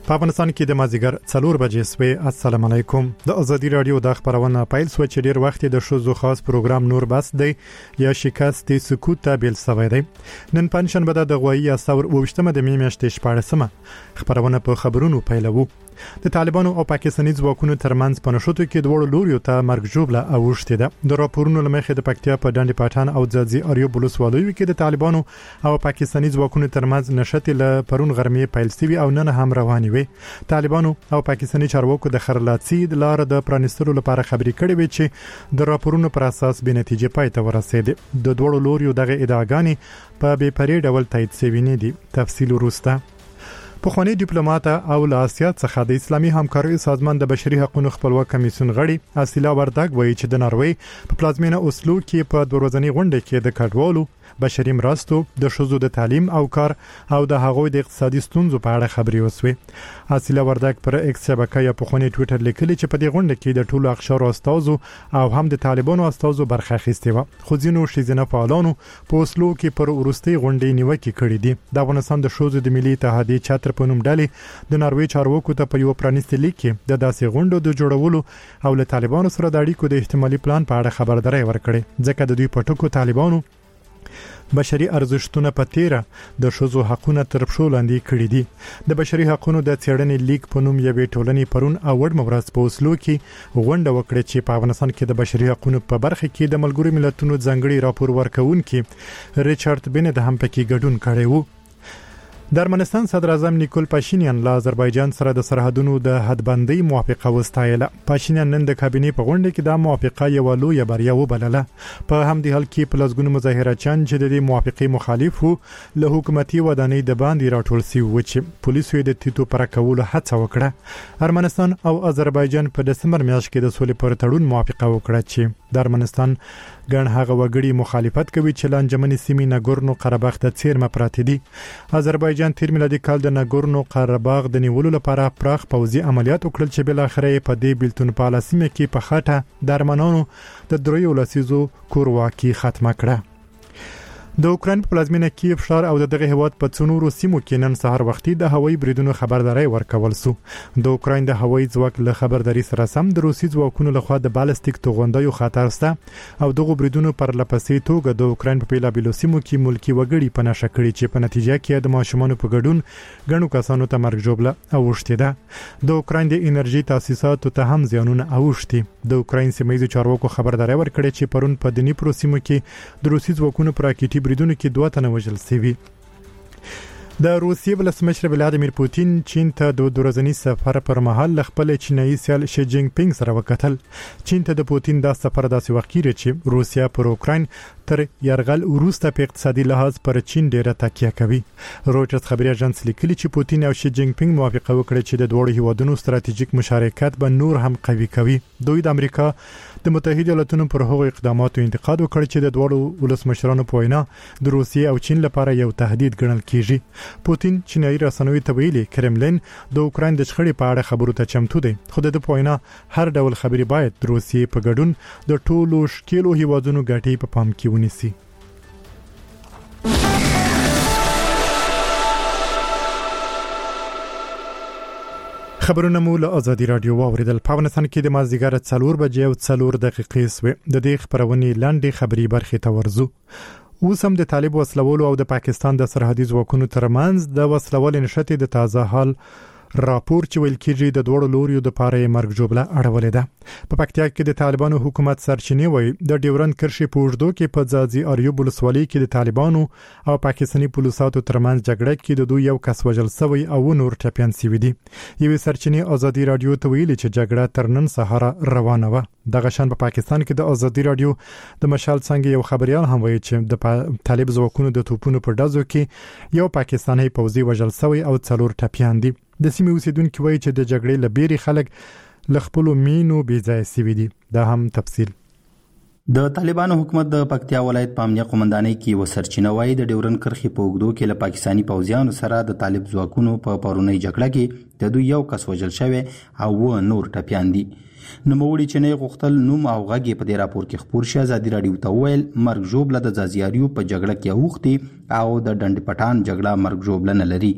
په افغانستان کې د مازیګر 4 بجې سوي. السلام علیکم. د ازادي رادیو د خبرونه پایل سو چې ډیر وخت د شوزو خاص پروګرام نور بس دی یا شکست سکوت ته بیل سوي دی. نن پنځشنبه د غوایی استور وشتمه د میاشتې 14مه خبرونه په خبرونو پیلوو. د طالبانو او پاکستاني ځواکونو ترمنځ په نشوتو کې دوړ لوريو ته مرګ جوړه اوښته ده. د راپورونو لمخې د پکتیا په ډنډ پټان او ځاځي اریو بلوس والوي کې د طالبانو او پاکستاني ځواکونو ترمنځ نشته ل پرون غرمې پیل سوي او نن هم رواني وي. طالبانو او پاکستاني چارواکو د خرلاتسي د لار د پرانستلو لپاره خبري کړې وي چې د راپورونو پر اساس به نتیجه پای ته ورسېده. د دوړ لوريو دغه ادعاګانې په بې پرې ډول تایید شوی نه دي. تفصیل وروسته. پخوانی ډیپلوماټ او له آسیا څخه د اسلامي همکارۍ سازمان د بشري حقوقو خپلواک کمیسیون غړي اصیلا وردګ وایي چې د ناروی په پلازمینه اوسلو کې په دروازنی غونډه کې د کډوالو بشري مرستو د شوزو د تعلیم او کار او د هغوی د اقتصادي ستونزو په اړه خبري وسوي. اصیلا وردګ پر ایکس شبکه یا په خوني ټوئیټر لیکلي چې په دې غونډه کې د ټولو اقشارو استازو او هم د طالبانو استازو برخه اخیستې و. خو ځینو شیزنه فعالانو په اوسلو کې پر ورستي غونډې نیوکه کړې دي. د افغانستان د شوزو د ملي اتحادیې چتر په نوم ډلې د ناروی چارواکو ته په یو پرانیستي لیک کې د داسې غونډو د جوړولو او له طالبانو سره د اړیکو د احتمالي پلان په اړه خبرداري ورکړي ځکه د دوی په ټکو طالبانو بشري ارزښتونه په تیره د شوزو حقوقونه تر پښو لاندې کړی دي. د بشري حقوقو د څېړنې لیک په نوم یوې ټولنې پرون اوړ مورز په اوسلو کې غونډه وکړه چې په افغانستان کې د بشري حقوقو په برخه کې د ملګرو ملتونو ځانګړي راپور ورکونکي ریچارډ بن د هم پکې ګډون کړی وو. د ارمنستان صدر اعظم نیکول پاشینیان له آذربایجان سره د سرحدونو د حدبندۍ موافقه وستایله. پاشینیان نن د کابینې په غونډه کې د موافقه یو لوی بریا وبلله. په همدې حال کې په لږګونو مظاهرچیان چې د موافقې مخالف وو له حکومتي ودانۍ د باندې راټول شوي و چې پولیسو د تیتو پر کولو هڅه وکړه. ارمنستان او آذربایجان په دسمبر میاشت کې د سولې پر تړون موافقه وکړه چې د ارمنستان ګڼ هغه وګړي مخالفت کوي چې لانجمنې سیمې ناګورنو قرهباغ ته څیرمه پراته دي. آذربایجان تیر میلادي کال د ناګورنو قرهباغ د نیولو لپاره پراخ پوځي عملیات وکړل چې بل اخر په دې بیلتون په لاسمه کې په خاطه د ارمنانو د دریو لسیزو کورواکي ختمه کړه. د اوکرين په پلازمینه کیف ښار او دغه هواد په څونورو سیمو کې نن سهار وختي د هوایي بریدونو خبرداري ورکول سو. د اوکرين د هوایي ځواک له خبرداري سره سم د روسي ځواکونو لخوا د بالستیک توغندیو خطر سته او دغه بریدونو پر لپسې توګه د اوکرين په بیلابیلو سیمو کې ملکی وګړي په نشه کړي چې په نتیجه کې د ماشومانو په ګډون غنو کسانو ته مرګ جوړه اوښته ده. د اوکرين د انرژي تاسیساتو ته هم زیانونه اوښتي. د اوکرين سیمایي چارواکو خبرداري ورکړه چې پرون په دني پروسیمو کې د روسي ځواکونو پر راکټي بریدونو کې 2 تنه وژل شوي. د روسیې ولسمشر ولادیمیر پوتین چین ته د ورځنی سفر پر مهال خپل چینایي سیال شي جینګ پینګ سره وکتل. چین ته د پوتین د سفر داسې وخت کې چې روسیا پر اوکرين تر يرغل وروسته په اقتصادي لحاظ پر چین ډیره تکیه کوي. رويټرز خبري اژانس لیکلي چې پوتین او شي جینګ پینګ موافقه وکړه چې د دوه هیوادونو ستراتیژیک مشارکت به نور هم قوي کوي. دوی د امریکا د متحده ایالاتونو پر هغو اقداماتو انتقاد وکړ چې د دوه ولسمشرانو په وینا د روسیې او چین لپاره یو تهدید ګڼل کیږي. پوتین چینایي رسنوي ته ویلي کرملین د اوکرين د شخړې په اړه خبرو ته چمتو دی خو د پوینا هر ډول خبري باید د روسیې په ګډون د ټولو شکیلو هیوادونو ګټې په پام کې ونیسي. خبرونه مو له ازادي رادیو واوریدل. په افغانستان کې د مازیګر 4 بجې او 4 دقیقې سوي. د دې خبرونې لاندې خبري برخه ته ورزو. اوس هم د طالب وسلولو او د پاکستان د سرحدي ځواکونو ترمنځ د وسلول نشته د تازه حال راپور چې ویل کېږي د دوړو لوريو د پاره مرګ جوړه اړولې ده. په پکتیا کې د طالبانو حکومت سرچینې وایي د ډیورند کرښې په وژدو کې په ځاځي اریو بلسوالۍ کې د طالبانو او پاکستاني پولیسو ترمنځ جګړه کې د دوی یو کس وژل شوی او نور ټپيان شوی دي. یوه سرچینې ازادي رادیو ته ویلي چې جګړه تر نن سهار روانه و. دغه شان په پاکستان کې د ازادي رادیو د مشال څنګه یو خبريال هم وایي چې د طالب ځواکونو د توپونو په ډزو کې یو پاکستاني پوځي وژل شوی او 4 ټپيان دي. د سیمې اوسیدونکو وایي چې د جګړې لبيري خلک لخپلو مینو بي ځای سوي دي. دا هم تفصیل. د طالبانو حکومت د پکتیا ولایت په امنیه قومندانۍ کې وسرچینه وایي د ډیورن کرښې په وګړو کې له پاکستاني پوځیانو سره د طالب ځواکونو په پرونی جګړه کې د دوی یو کس وژل شوی او نور ټپيان دي. نوموړي چې نه غوښتل نوم او غږ په دې راپور کې خبر شي ازادي رادیو ته ویل مرګ جوړه د ځاځیاریو په جګړه کې اوختي او د ډنډ پټان جګړه مرګ جوړه نه لري.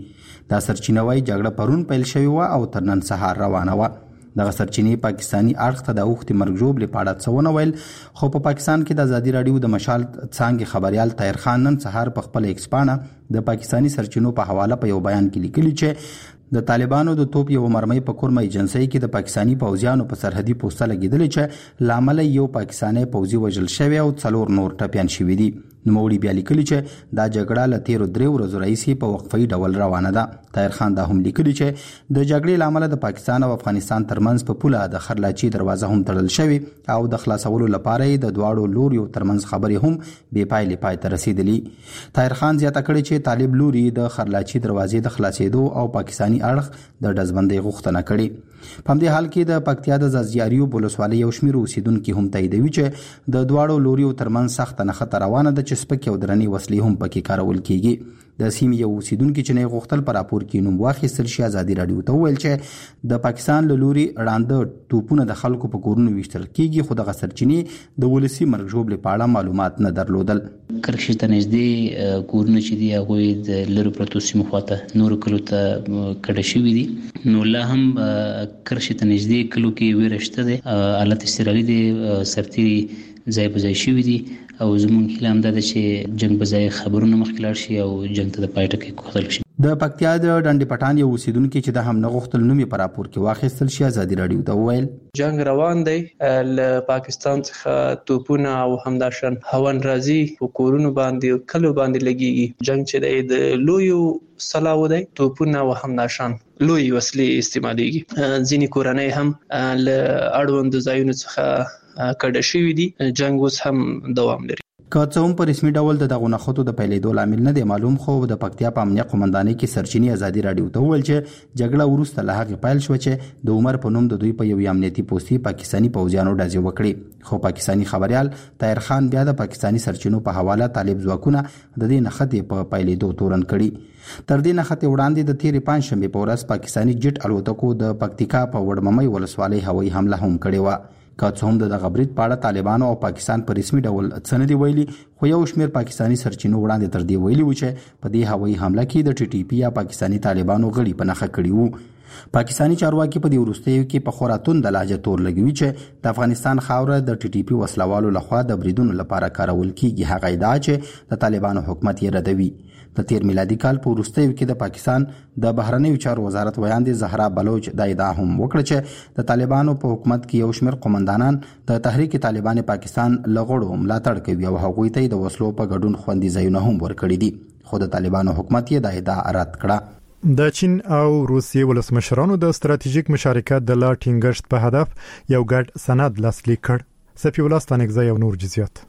دا سرچینه وايي جګړه پرون پیل شوې و او تر نن سهار روانه و. دغه سرچینې پاکستانی اړخ ته د اوختي مرګ ژوبلې په اړه څه ونه ویل، خو په پاکستان کې د ازادي راډیو د مشال څانګې خبريال طاهر خان نن سهار په خپل ایکس پاڼه د پاکستانی سرچینو په حواله په یو بیان کې لیکلي چې د طالبانو د توپ یو مرمۍ په کورمه ایجنسۍ کې د پاکستانی پوځیانو په سرحدي پوسټه لګیدلې چې لامل یو پاکستانی پوځي وژل شوی او 4 نور ټپيان شوي دي. نوموړي بیا لیکلي چې دا جګړه له 13 ورځو راهیسې په وقفي ډول روانه ده. طاهر خان دا هم لیکلي چې د جګړې لامل د پاکستان او افغانستان ترمنځ په پوله د خرلاچي دروازه هم تړل شوی او د خلاصولو لپاره د دواړو لوريو ترمنځ خبرې هم بې پایلې پای ته رسیدلې. طاهر خان زیاته کړې چې طالب لوري د خرلاچي دروازې د خلاصېدو او پاکستانی اړخ د ډزبندۍ غوښتنه کړې. په همدې حال کې د پکتیا د زازیاریو ولسوالۍ یو شمېر اوسیدونکو هم تاییدوي چې د دواړو لوريو ترمنځ سخت نښته روانه ده چې سپکې او درنې وسلې هم پکې کارول کیږي. د سیمې یو اوسیدونکو چې نه غوښتل پر راپور کې نوم واخیستل شي ازادي راډیو ته ویل چې د پاکستان له لوري وړاندې توپونه د خلکو په کورونو ویشتل کیږي، خو دغه سرچینې د ولسی مرګ ژوبلې په اړه معلومات نه درلودل. کرښې ته نږدې کورونه چې دي هغه د لری پروتو سیمو خواته نور کلو ته کډه شوی دي، نو لا هم کرښې ته نږدې کلو کې ویرشته دي، حالت استرالی دي، سرتيري ځای په ځای شوی دي او زموږ هیله هم ده چې جنگ په ځای خبرونه مخکې لاړ شي او جنگ ته د پای ټکی کوتل شي. د پکتیا د ډنډ پټان یو اوسیدونکو چې د هم نه غوښتل نوم په راپور کې واخیستل شي ازادي راډیو ته ویل جنگ روان دی، له پاکستان څخه توپونه او همداشان هوان راځي په کورونو باندې کلو باندې لګيږي. جنگ چې د لویو سلاو دی، توپونه او همداشان لوی وسلې استعماليږي. ځینې کورنۍ هم له اړوند ځایونو څخه کډه شوی دي. جنگ اوس هم دوام لري. که څه هم په رسمي ډول دغه نخودو د پیلېدو لامل نه دی معلوم، خو د پکتیا په امنیه قومندانۍ کې سرچینې ازادي راډیو ته ویل چې جګړه وروسته له هغې پیل شو چې د عمر په نوم د دوی په یو امنیتي پوستي پاکستانی پوځیانو ډزې وکړې. خو پاکستانی خبريال طاهر خان بیا د پاکستانی سرچینو په حواله طالب ځواکونه د دې نښتې په پیلېدو تورن کړي. تر دې نښتې وړاندې د تیرې پنځشنبې په ورځ پاکستانی جټ الوتکو د پکتیکا په وړممۍ ولسوالۍ هوایي حمله هم کړې وه. که څه هم دغه برید په اړه طالبانو او پاکستان په رسمي ډول څه نه دی ویلي، خو یو شمېر پاکستانی سرچینو وړاندې تر دې ویلي و چې په دې هوایي حمله کې د TTP یا پاکستانی طالبانو غړي په نښه کړي وو. پاکستانی چارواکي په دې وروستیو کې په خورا توند لهجه تور لګوي چې د افغانستان خاوره د TTP وسلوالو لخوا د بریدونو لپاره کارول کیږي. هغه ادعا چې د طالبانو حکومت یې ردوي. د تیر میلادي کال په وروستیو کې د پاکستان د بهرنیو چارو وزارت ویاندې زهرا بلوچ دا ادعا هم وکړه چې د طالبانو په حکومت کې یو شمېر قومندانان د تحریک طالبان پاکستان لغړو ملاتړ کوي او هغوی ته د وسلو په ګډون خوندي ځایونه هم ورکړي دي، خو د طالبانو حکومت یې دا ادعا رد کړه. د چین او روسیې ولسمشرانو د ستراتیژیک مشارکت د لا ټینګښت په هدف یو ګډ سند لاسلیک کړ. سفی الله ستانګزی او نور جزئیات.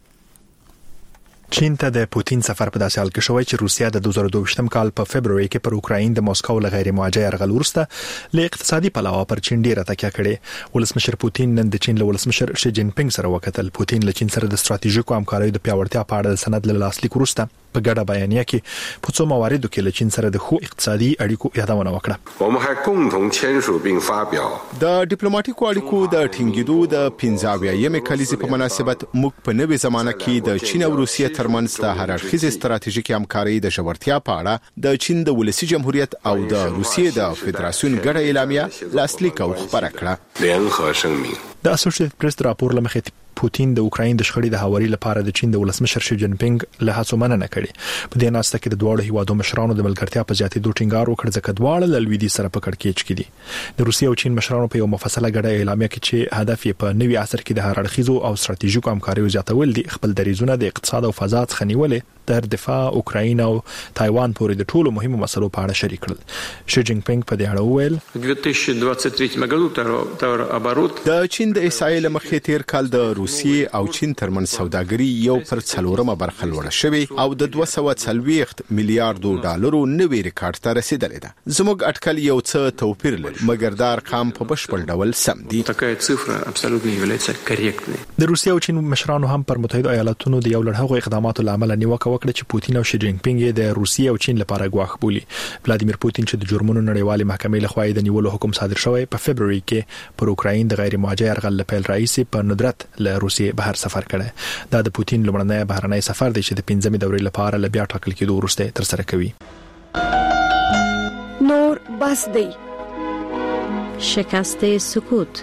چین ته د پوتین سفر په داسې حال کې شوی چې روسیا د 2022م کال په فبرवरी کې پر اوکراین د موسکو له غیر موجه يرغل وروسته له اقتصادي پلوه پر چین ډیره تکیه کړې. ولسمشر پوتین نن د چین له ولسمشر شي جین پینګ سره وکتل. پوتین له چین سره د ستراتیژیکو همکاریو د پیاوړتیا په اړه د سند له لاسلیک وروسته په ګډه بیانیه کې په څو مواردو کې له چین سره د خو اقتصادي اړیکو یادونه وکړه. د ډیپلوماټیکو اړیکو د ټینګېدو د 15 کلیزې په مناسبت موږ په نوې زمانه کې د چین او روسیې ترمنځ د هر اړخیزې ستراتیژیکي همکارۍ د ژورتیا په اړه د چین د ولسی جمهوریت او د روسیې د فدراسیون ګډه اعلامیه لاسلیک او خبره کړه. د اسوسییټډ پریس راپور لمخې پوتین د اوکراین د شخړې د هواري لپاره د چین د ولسمشر شي جین پینګ له هڅو مننه کړې. په دې ناسته کې د دوه هیوادو مشرانو د ملګرتیا په زیاتېدو ټینګار وکړ ځکه دواړه له لویدي سره په کړکېچ کې دي. د روسیې او چین مشرانو په یو مفصله ګډه اعلامیه کې چې هدف یې په نوي عصر کې د هر اړخیزو او ستراتیژیکو همکاریو زیاتول دي، خپل دریځونه د اقتصاد او فضا څخه نیولې در دفاع، اوکراین او تایوان پورې د ټولو مهمو مسلو په اړه شریک کړل. شي جین پینګ په دې اړه وویل د چین د اسرائیل مخې تیر کال د روسیې او چین ترمن سوداګري یو پر 4 برخه لوړه شوې او د 240 میلیارډ ډالرو نوې ریکارډ ته رسیدلې ده. زموږ اټکل یو څه توپیر لري، مګر دا ارقام په بشپړ ډول سم دي. د روسیې او چین مشرانو هم پر متحده ایالاتونو د یو لړ هغو اقداماتو لامل نیوکه وکړه چې پوتین او شي جین پینګ د روسیې او چین لپاره ګواښ بولي. ولادیمیر پوتین چې د جرمونو نړیوالې محکمې لخوا د نیولو حکم صادر شوی په فبرवरी کې پر اوکراین د غیر موجه يرغل لپاره رئیس په ندرت له روسیې بهر سفر کړی. دا د پوتین لومړنی بهرنی سفر دی چې د 15مې دورې لپاره ل بیا ټاکل کېدو وروسته تر سره کوي. نو بس دی. شکست سکوت.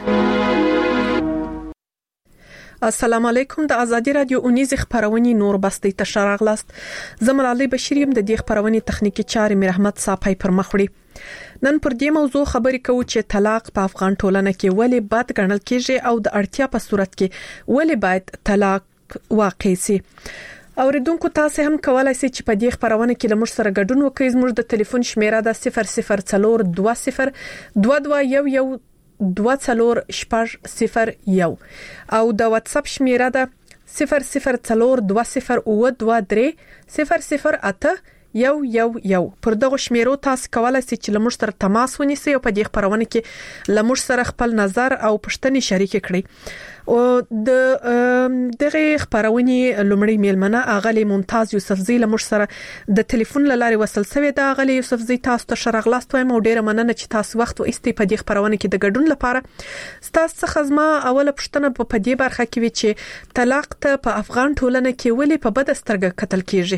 السلام علیکم. د ازادي رادیو اونیز خبرونه نور بستی تشرغلاست. زمر علي بشیر يم د دې خبرونه تخنیکی چارې مې رحمت صاحب پر مخړي. نن پر دې موضوع خبرې کوو چې طلاق په افغان ټولنه کې ولې بد ګڼل کېږي او د اړتیا په صورت کې ولې باید طلاق واقع شي. اوریدونکو تاسو هم کولای شئ چې په دې خبرونه کې لمر سره ګډون وکړئ. زموږ د ټلیفون شمیره د 00420221 240 او د واتس اپ شمیره ده 00420223008111. پر دغه شمیرو تاسو کولای شئ چې لمر سره تماس ونیسئ او په دې خبرونه کې لمر سره خپل نظر او پوښتنې شریک کړئ. او دغه خبرونه لومړی میلمنه اغلی ممتاز یوسفزی لمر سره د ټلیفون لارې وصل شوی د اغلی یوسفزی تاسو ته شرغلاست وایم او ډیره مننه چې تاسو وخت و استې په دې خبرونه کې د ګډون لپاره. تاسو څخه زما اوله پوښتنه په دې برخه کې وی چې طلاق ته په افغان ټولنه کې ولې په بد سترګه کتل کیږي.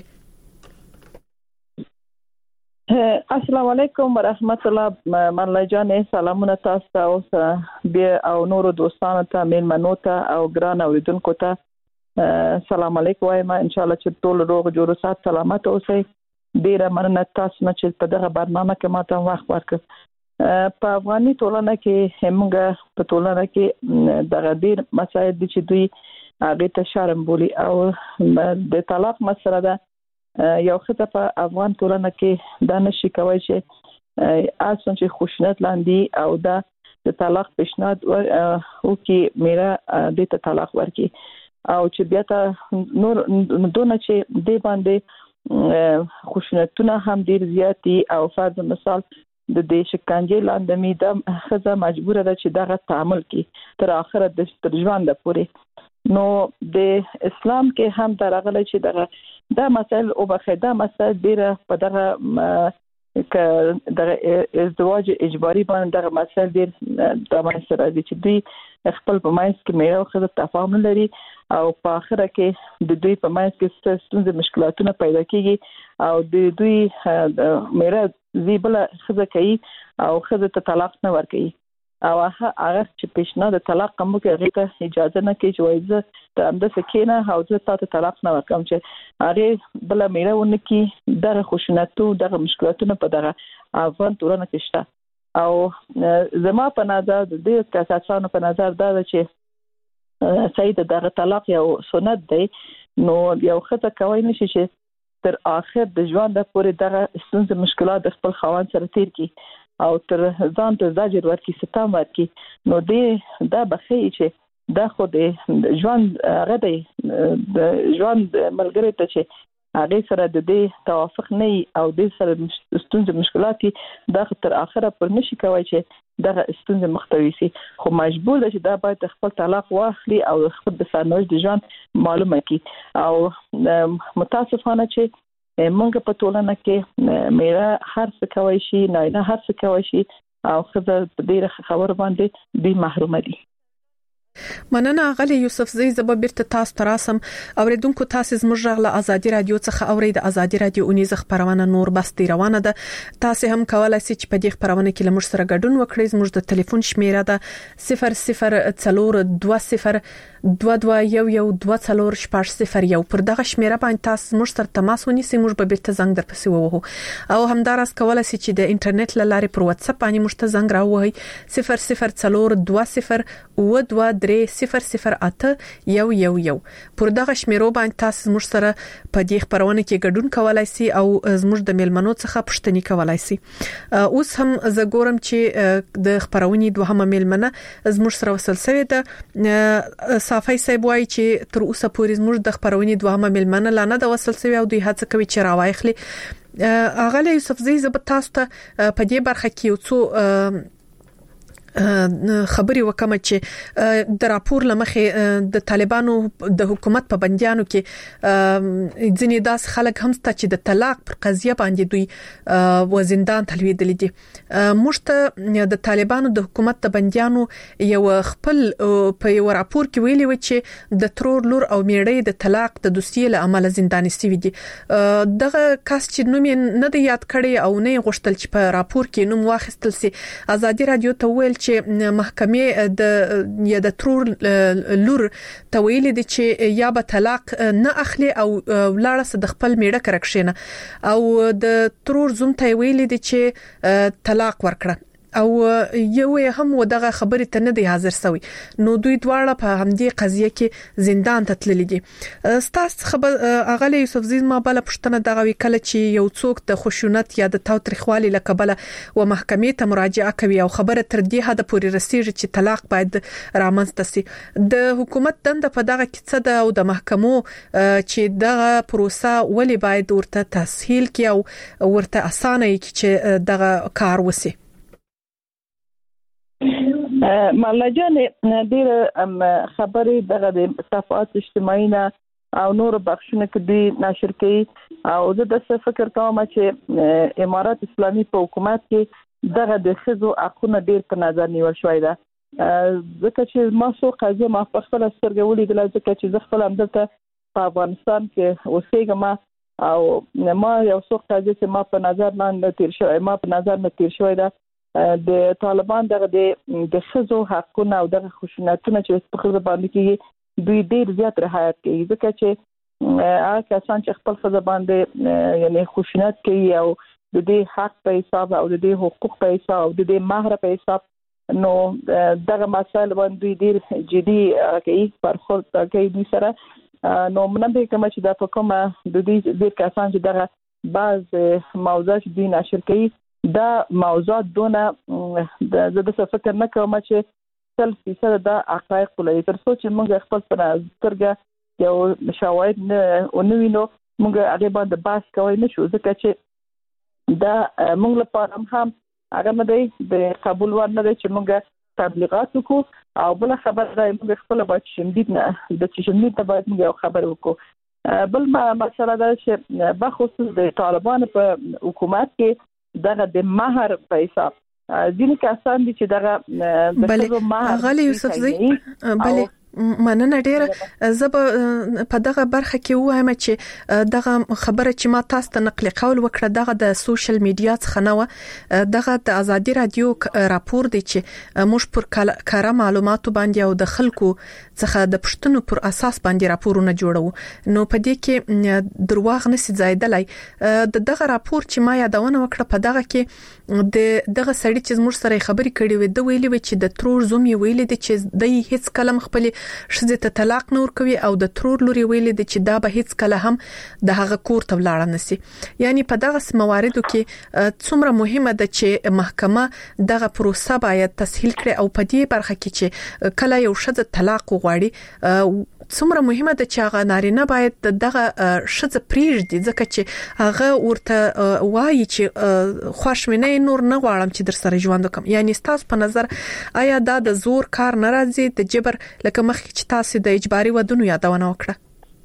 السلام علیکم ورحمت الله. منلای جان سلامونه تاسو ته او بیا او نورو دوستانو ته میلمنو ته او ګران اوریدونکو ته سلام علیکم وایم. ان شاء الله چې ټول روغ جوړ سات سلامت اوسئ. ډیره مننه تاسو نه چې په دغه برنامه کې ماته وخت ورکړ. په افغاني ټولنه کې همغه په ټولنه کې دغه ډیر مسایل دي چې دوی هغه ته شرم بولي او د طلاق مسله ده. یو خطه په افغان ټولنه کې دا نشي کوي چې اصلا چې خوشنط لاندې او دا د طلاق پیشنهاد او کې میرا د طلاق ورکی او چې بیا ته نور دونه چې د باندې خوشنطونه هم ډیر زیاتی او فرض مثال د دې شکنجه لاندې می د خزه مجبوره ده چې دغه تعامل کې تر اخره د ژوند پورې. نو د اسلام کې هم درغله چې دا مسائل او بخیده مسائل ډیره په دغه ازدواج اجباري باندې دغه مسائل ډیر د باندې راځي چې دوی خپل په مایس کې میرا خو تفاهم لري او په اخره کې د دوی په مایس کې ستونزې مشکلاتونه پیدا کیږي او د دوی میرا زیبل خزه کوي او خزه ته طلاق نه ورکوي او هغه چې پیشنهاد د طلاق کوم کې هغه ته اجازه نه کوي چې وایي ته اند سکینه او زه تاسو طلاق نه ورکوم چې هغه بل میرا ونکي دغه خوشنطو دغه مشکلاتونه په دغه افغان ټولنه کې شته او زما په نظر د دې کسانو په نظر دا چې سید دغه طلاق یو سنت دی. نو یو خطه کوي نشي چې تر اخر د ژوند پورې دغه ستونزې مشکلات د خپل خاوند سره تیر کی او تر ځان ته زاجر ورکی ستام ورکی. نو دې دا بخي چې دا خو د ژوند هغه دی د ژوند ملګری ته چې هغه سره د دې توافق نه او د سره ستونزې مشکلات دا تر اخره پر نشي کوي چې دغه ستونزې مختوي سي خو مجبور ده چې دا باید خپل طلاق واخلي او خپل د سرنوشت د ژوند معلومه کی. او متاسفانه چې مونږ په ټولنه کې میرا هر څه کوي شي نه هر څه کوي شي او خزه په دې خبر باندې دوی محروم دي. مننه غلی یوسفزی زب بیرته تاسو تراسم اوریدونکو تاسو زموږ غلا ازادي رادیو څخه اورید ازادي رادیو اونیز خبرونه نور بستی روانه ده. تاسو هم کولای شئ چې په دې خبرونه کې لمر سره ګډون وکړئ. زموږ د ټلیفون شمیره ده 00420221 پر دغه شمیره باندې تاسو زموږ سره تماس ونیسئ. موږ به بیرته زنګ درپسې ووهو او همدارس کولای شئ چې د انټرنیټ لارې پر واتس اپ باندې موږ ته زنګ راووهئ 00420223008111. پر دغه شمیرو باندې تاسو زموږ سره په دې خبرونه کې ګډون کولای شئ او زموږ د میلمنو څخه پوښتنې کولای شئ. اوس هم زه ګورم چې د خبرونې دوهمه میلمنه زموږ سره وصل شوې ده. صافي صاحب وایي چې تر اوسه پورې زموږ د خبرونې دوهمه میلمنه لا نه ده وصل شوې او دوی هڅه کوي چې راوایخلي. اغلی یوسفزی زب تاسو ته په دې برخه کې یو څو خبري وکم چې د راپور لمخې د طالبانو د حکومت په بنديانو کې ځینې داس خلک هم ست چې د طلاق پر قضیه باندې دوی وزندان تلویدل دي. مشته د طالبانو د حکومت د بنديانو یو خپل په یو راپور کې ویلي و چې د ترور لور او میړې د طلاق د دوسیې له عمل زنداني سوي دي. دغه کس چې نوم نه دی یاد کړی او نه غوښتل چې په راپور کې نوم واخیستل سي. ازادي رادیو ته ویل چې محکمې د ترور لور ته ویل دي چې یا به طلاق نه اخلي او ولاړه د خپل میړه کرکښینه او د ترور زوم ته ویل دي چې طلاق ورکړه او یو هم ودغه خبرې ته نه دی حاضر سوی. نو دوی دواړه په همدې قضیه کې زندان ته تللي دي. ستاسو خبر اغلی یوسفزی ما بل پښتنه دغه وکړه چې یو څوک د خشونت یا د تاوتریخوالي لکبله و محکمې ته مراجعه کوي او خبره تر دې حد پورې رسیږي چې طلاق باید رامنځته سي. د حکومت دنده په دغه کې څه ده او د محکمو چې دغه پروسه ولې باید ورته تسهیل کی او ورته اسانه کی چې دغه کار وسی. مالا جان ډیر خبرې دغه د صفحات اجتماعي نه او نور بخښنه کې دی نشر کوي او زه د څه فکر کوم چې امارات اسلامي په حکومت کې دغه د خزو حقوقونه ډیر په نظر نیول شوی ده. ځکه چې ما سو قضیه ما په خپل سترګې ولیدل ځکه چې زه خپل همدلته په افغانستان کې اوسېږم او ما یو څو قضیه چې ما په نظر نه تیر شوی ده د طالبان دغه د خزو حقونه او دغه خشونتونه چې په خزو باندې کې دوی ډیر زیات رعایت کوي. ځکه چې هغه کسان چې خپل خزو باندې یعنی خشونت کوي او د دې حق په حساب او د دې حقوق په حساب او د دې مهر په حساب نو دغه مسائل باندې ډیر جدي کوي برخورد کوي دوی سره. نو منم به کوم چې دا په کومه د دې ډیر کسان چې دغه بعض موضوعات دوی نشر کوي دا موضوعات دونه د څه فکر نه کوم چې 100% د حقایق ولې تر څو چې موږ خپل سترګه یو شواهد نه ونوینو موږ هغه باندې بحث کوي نه شو. ځکه چې دا موږ لپاره هم هغه نه دی د قبول ور نه دی چې موږ تبلیغات وکړو او بل خبر دا موږ خپل باید شمدید نه د شمدید ته باید موږ خبر وکړو. بل مسله دا چې بخصوص د طالبان په حکومت کې دغه د مہر په حساب ځینې کسان دي چې دغه د مہر غالي یوسفزی بله مننه ډیره. زب په دغه برخه کې وایم چې دغه خبره چې ما تاسو ته نقل قول وکړه دغه د سوشل میډیا څخه نه دغه د ازادي رادیو راپور دی چې موږ پر کار معلوماتو باندې او د خلکو څخه د پښتنو پر اساس باندې راپورونه جوړو. نو په دې کې درواغ نشي زیاتلای. دغه راپور چې ما یادونه وکړه په دغه کې دغه سړی چې موږ سره خبرې کړې وې د ویلي چې د ترور زوم یې ویلي چې د هیڅ کلم خپل شزه ته طلاق نور کوي او د ترور لوري ویلي چې دا به هیڅ کله هم د هغه کور ته ولاړ نسی. یعنی په دغه مواردو کې څومره مهمه ده چې محکمه دغه پروسه باید تسهیل کړي او په دې برخه کې چې کله یو شزه طلاق وغواړي څومره مهمه ده چې هغه نارینه باید دغه شزه پریږدي ځکه چې هغه ورته وایي چې خوشمنه نور نه غواړم چې در سره ژوند وکم. یعنی تاسو په نظر آیا دا د زور کار نه راځي د جبر لکه مخکې چې تاسو د اجباري ودونو یادونه وکړه؟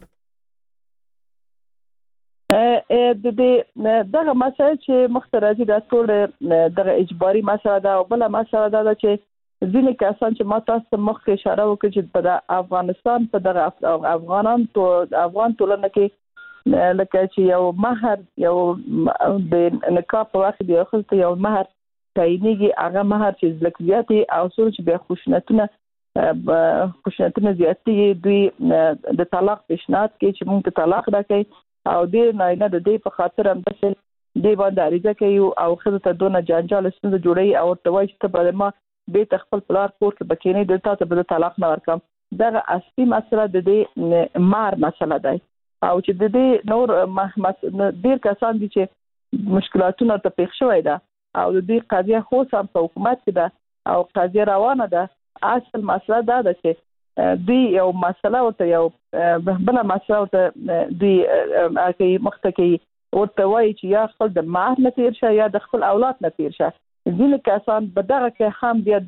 د دې دغه مسایل چې مختلفي د ټول دغه اجباري مسله ده او بل مسله ده چې ځینې کسان چې ما تاسو مخکې اشاره وکړه چې په افغانستان په دغه افغان ټولنه کې لکه چې یو مہر یو د نکاح په وخت دی خو یو مہر تعینېږي هغه مہر چې لکزياتي او سور چې به خشونتونه زیاتې دوی د طلاق پیشنهاد کوي چې موږ ته طلاق راکړي او دې نه د دې په خاطر هم د دې باندې عریضه کوي او خزه ته دونه جنجال ستونزه جوړي او توای چې په ما به تخپل پلار کور کې بکینې دلته ته به طلاق نه ورکم. دغه اصلي مسله د دې مار مسله ده او چې د دې نور ډیر کسان دي چې مشکلاتونه ته پیښ شوی ده او د دې قضیه خو سم په حکومت کې ده او قضیه روانه ده. اصل مسله دا ده چې دوی یو مسله ورته یو بل مسله ورته دوی اکی مختکی ورته وایي چې یا خپل د مهر نه تیر شه یا د خپل اولاد نه تیر شه. ځینې کسان په دغه کې هم دوی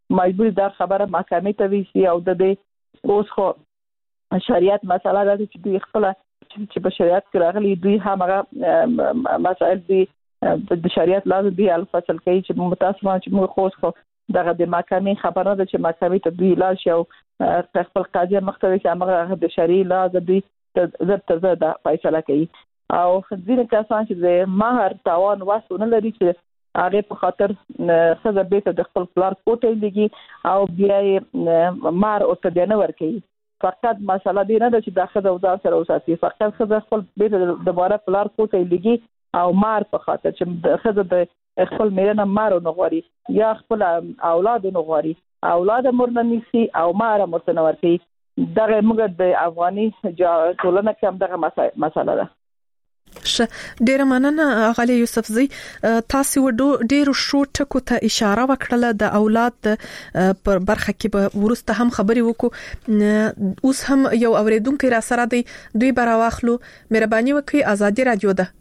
مجبور دا خبره محکمې ته ویسي او د دې اوس خو شریعت مسله ده چې دوی خپل چې په شریعت کې راغلي دوی هم هغه مسائل دي د شریعت لازم دی الفصل کوي چې متاسفانه چې موږ خو دغه د محکمې خبره ده چې محکمې ته دوی لاړ شي او خپل قاضي مختوي چې هغه د شریعت لازم دی زړه د فیصله کوي او ځینې کسان چې د مہر تاوان واسونه لري چې هغه په خاطر سزا به د خپل پلار کوټې لګي او بیا یې مہر او ته نه ورکوي فقط مسله دی نه چې داخله او ځان سره وساتي فقط خپل به دوباره پلار کوټې لګي او مار په خاطر چې خزه د خپل میرنه مارو نغوري یا خپل اولاد نغوري اولاد مرنه نيسي او مار مرتنه ورتي دغه موږ د افغاني ټولنه کې هم دغه مسله ده. ډیر مننه غالي یوسفزي تاسو ډیر شو ټکو ته اشاره وکړه د اولاد پر برخه کې به ورسته هم خبري وکړو اوس هم یو اوریدونکو را سره دی دوی براواخلو مهرباني وکړئ ازادي رادیو ده.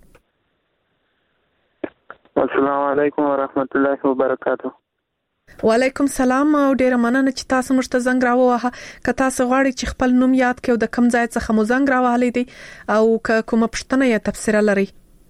السلام علیکم ورحمت الله وبرکاته. وعلیکم السلام او ډیر مننه چې تاسو موږ ته زنګ راووهه که تاسو غواړئ چې خپل نوم یاد کړئ او د کوم ځای څخه مو زنګ راوهلی دی او که کومه پوښتنه یا تفسیر لرئ.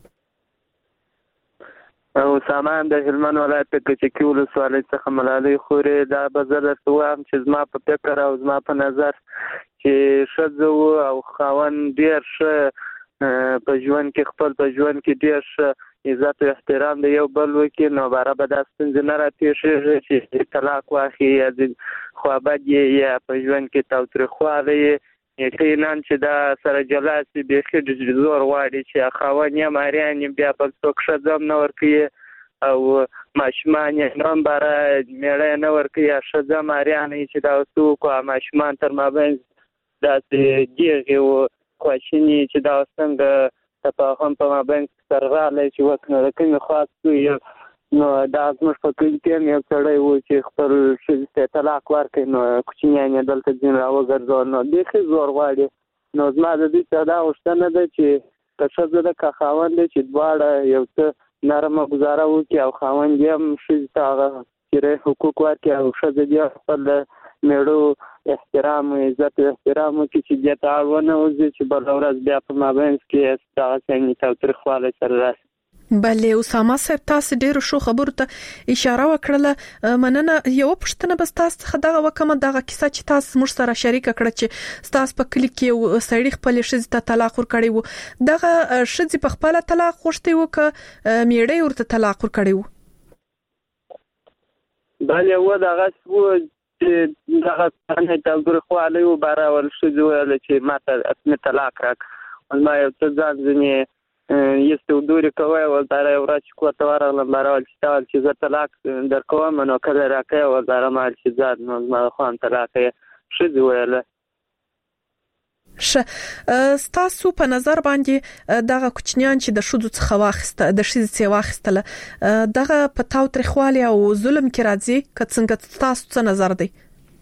او سامان د هلمند ولایت په کچکي ولسوالۍ څخه ملالۍ خورې دا به زه درته وایم چې زما په فکر او زما په نظر چې ښځه او خاوند ډېر ښه په ژوند کې خپل په ژوند کې ډېر ښه عزت او احترام د یو بل وکړي نو باره به دا ستونزې نه راپېښېږي چې طلاق واخلي یا خوابد یا په ژوند کې تاوتریخوالی یقینا چې دا سره جلا سي بیخي زور غواړي چې خاوند یې ماریان بیا بل څوک ښځه هم نه ورکوي او ماشومان یې هم باره مېړه نه ورکوي یا ښځه ماریان چې دا څوک او ماشومان تر مابین داسې ګیغې و خواشیني چې دا څنګه تفاهم په مابین سرغالی چې وکنه د کومې خاص نو دا زموږ په کلي کې یو سړی و چې خپل ښځې ته طلاق ورکړي نو کوچنیان یې دلته ځینې راوګرځول نو بیخي زور غواړي نو زما د دې څخه دا غوښتنه ده چې که ښځه ده که خاوند دی چې دواړه یو څه نرمه ګزاره وکړي او خاوند یې هم ښځې ته هغه پوره حقوق ورکړي او ښځه دې خپل میړو احترام او عزت او احترام وکړي چې دې ته ونه وځي چې بله ورځ بیا په مابین کې دغسې تاوتریخوالی سره راشي. بله اسامه صاحب تاسو ډیرو شو خبرو ته اشاره وکړه مننه یو پښتنه بس تاسو څخه دغه وکمه دغه کیسه چې تاسو موږ سره شریک کړه چې تاسو په کلی کې سړی خپل ښځې ته طلاق ورکړی وو دغه ښځې په خپل طلاق غوښتي وو ک میړه ورته طلاق ورکړی وو. بله و دغه وو چې دغه څنګه تاوتریخوالی و باره ول ښځې ویل چې ماته طلاق راکړه ما یو څه ځان ځینې este uduri کوي او دا یو ورځ کوته ورغلم بارول چې زه طلاق درکوم نو کله راکې او دا مال چې زاد نو ما خو طلاق ښځې ویله. ستاسو په نظر باندې دغه کوچنیان چې د ښځو څخه واخیسته د ښځې څخه واخیستله دغه په تاوتریخوالي او ظلم کې راځي که څنګه تاسو څه نظر دی؟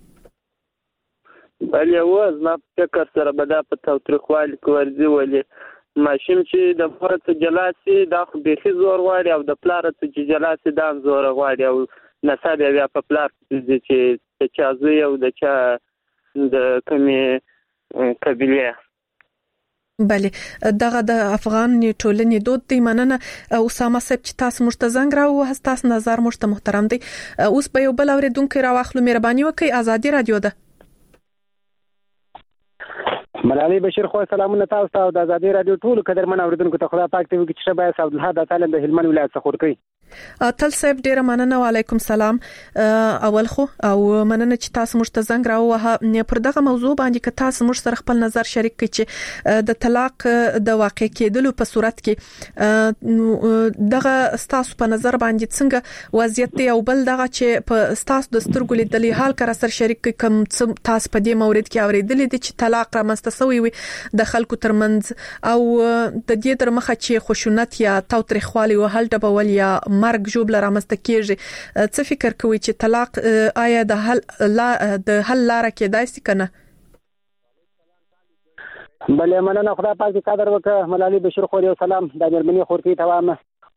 بله و زما په فکر سره به دا په تاوتریخوالي کې ورځي ولې ماشوم چې د مور څخه جلا سي دا خو بیخي زور غواړي او د پلار څخه چې جلا سي دا هم زور غواړي او نسب بیا په پلار چې د چا زوی او د چا د کومې قبیله. بله دغه د افغان ټولنې دود دی. مننه اسامه صاحب چې تاسو موږ ته زنګ راووهه تاسو نظر موږ ته محترم دی. اوس به یو بل اوریدونکو راواخلو مهرباني وکړئ ازادي رادیو ده. ملالۍ بشیر خو سلامونه تاسو ته او د ازادي رادیو ټول قدرمن اوریدونکو ته خدا پاک ته وکړي چې شبای صاحب الله تعالی د هلمند ولایت څخه ورکړي. تل صاحب ډیره مننه وعلیکم السلام. اول خو او مننه چې تاسو موږ ته زنګ راووهه پر دغه موضوع باندې که تاسو موږ سره خپل نظر شریک کړئ چې د طلاق د واقع کېدلو په صورت کې دغه تاسو په نظر باندې څنګه وضعیت دی او بل دغه چې په تاسو د سترګو لیدلې حال کر سره شریک کړئ کوم تاسو په دې مورید کې اوریدلې دي چې طلاق رامنځته شوی وي د خلکو ترمنځ او د دې تر مخه چې خشونت یا تاوتریخوالي او هل ډبول یا مرګ جوړ لرامسته کېږي څه فکر کوي چې طلاق آیا د حل لاره کېدای شي کنه؟ بله مننه خدا پاک دې قدر وکړه ملالۍ بشیر خو یو سلام د جرمني خورتي توام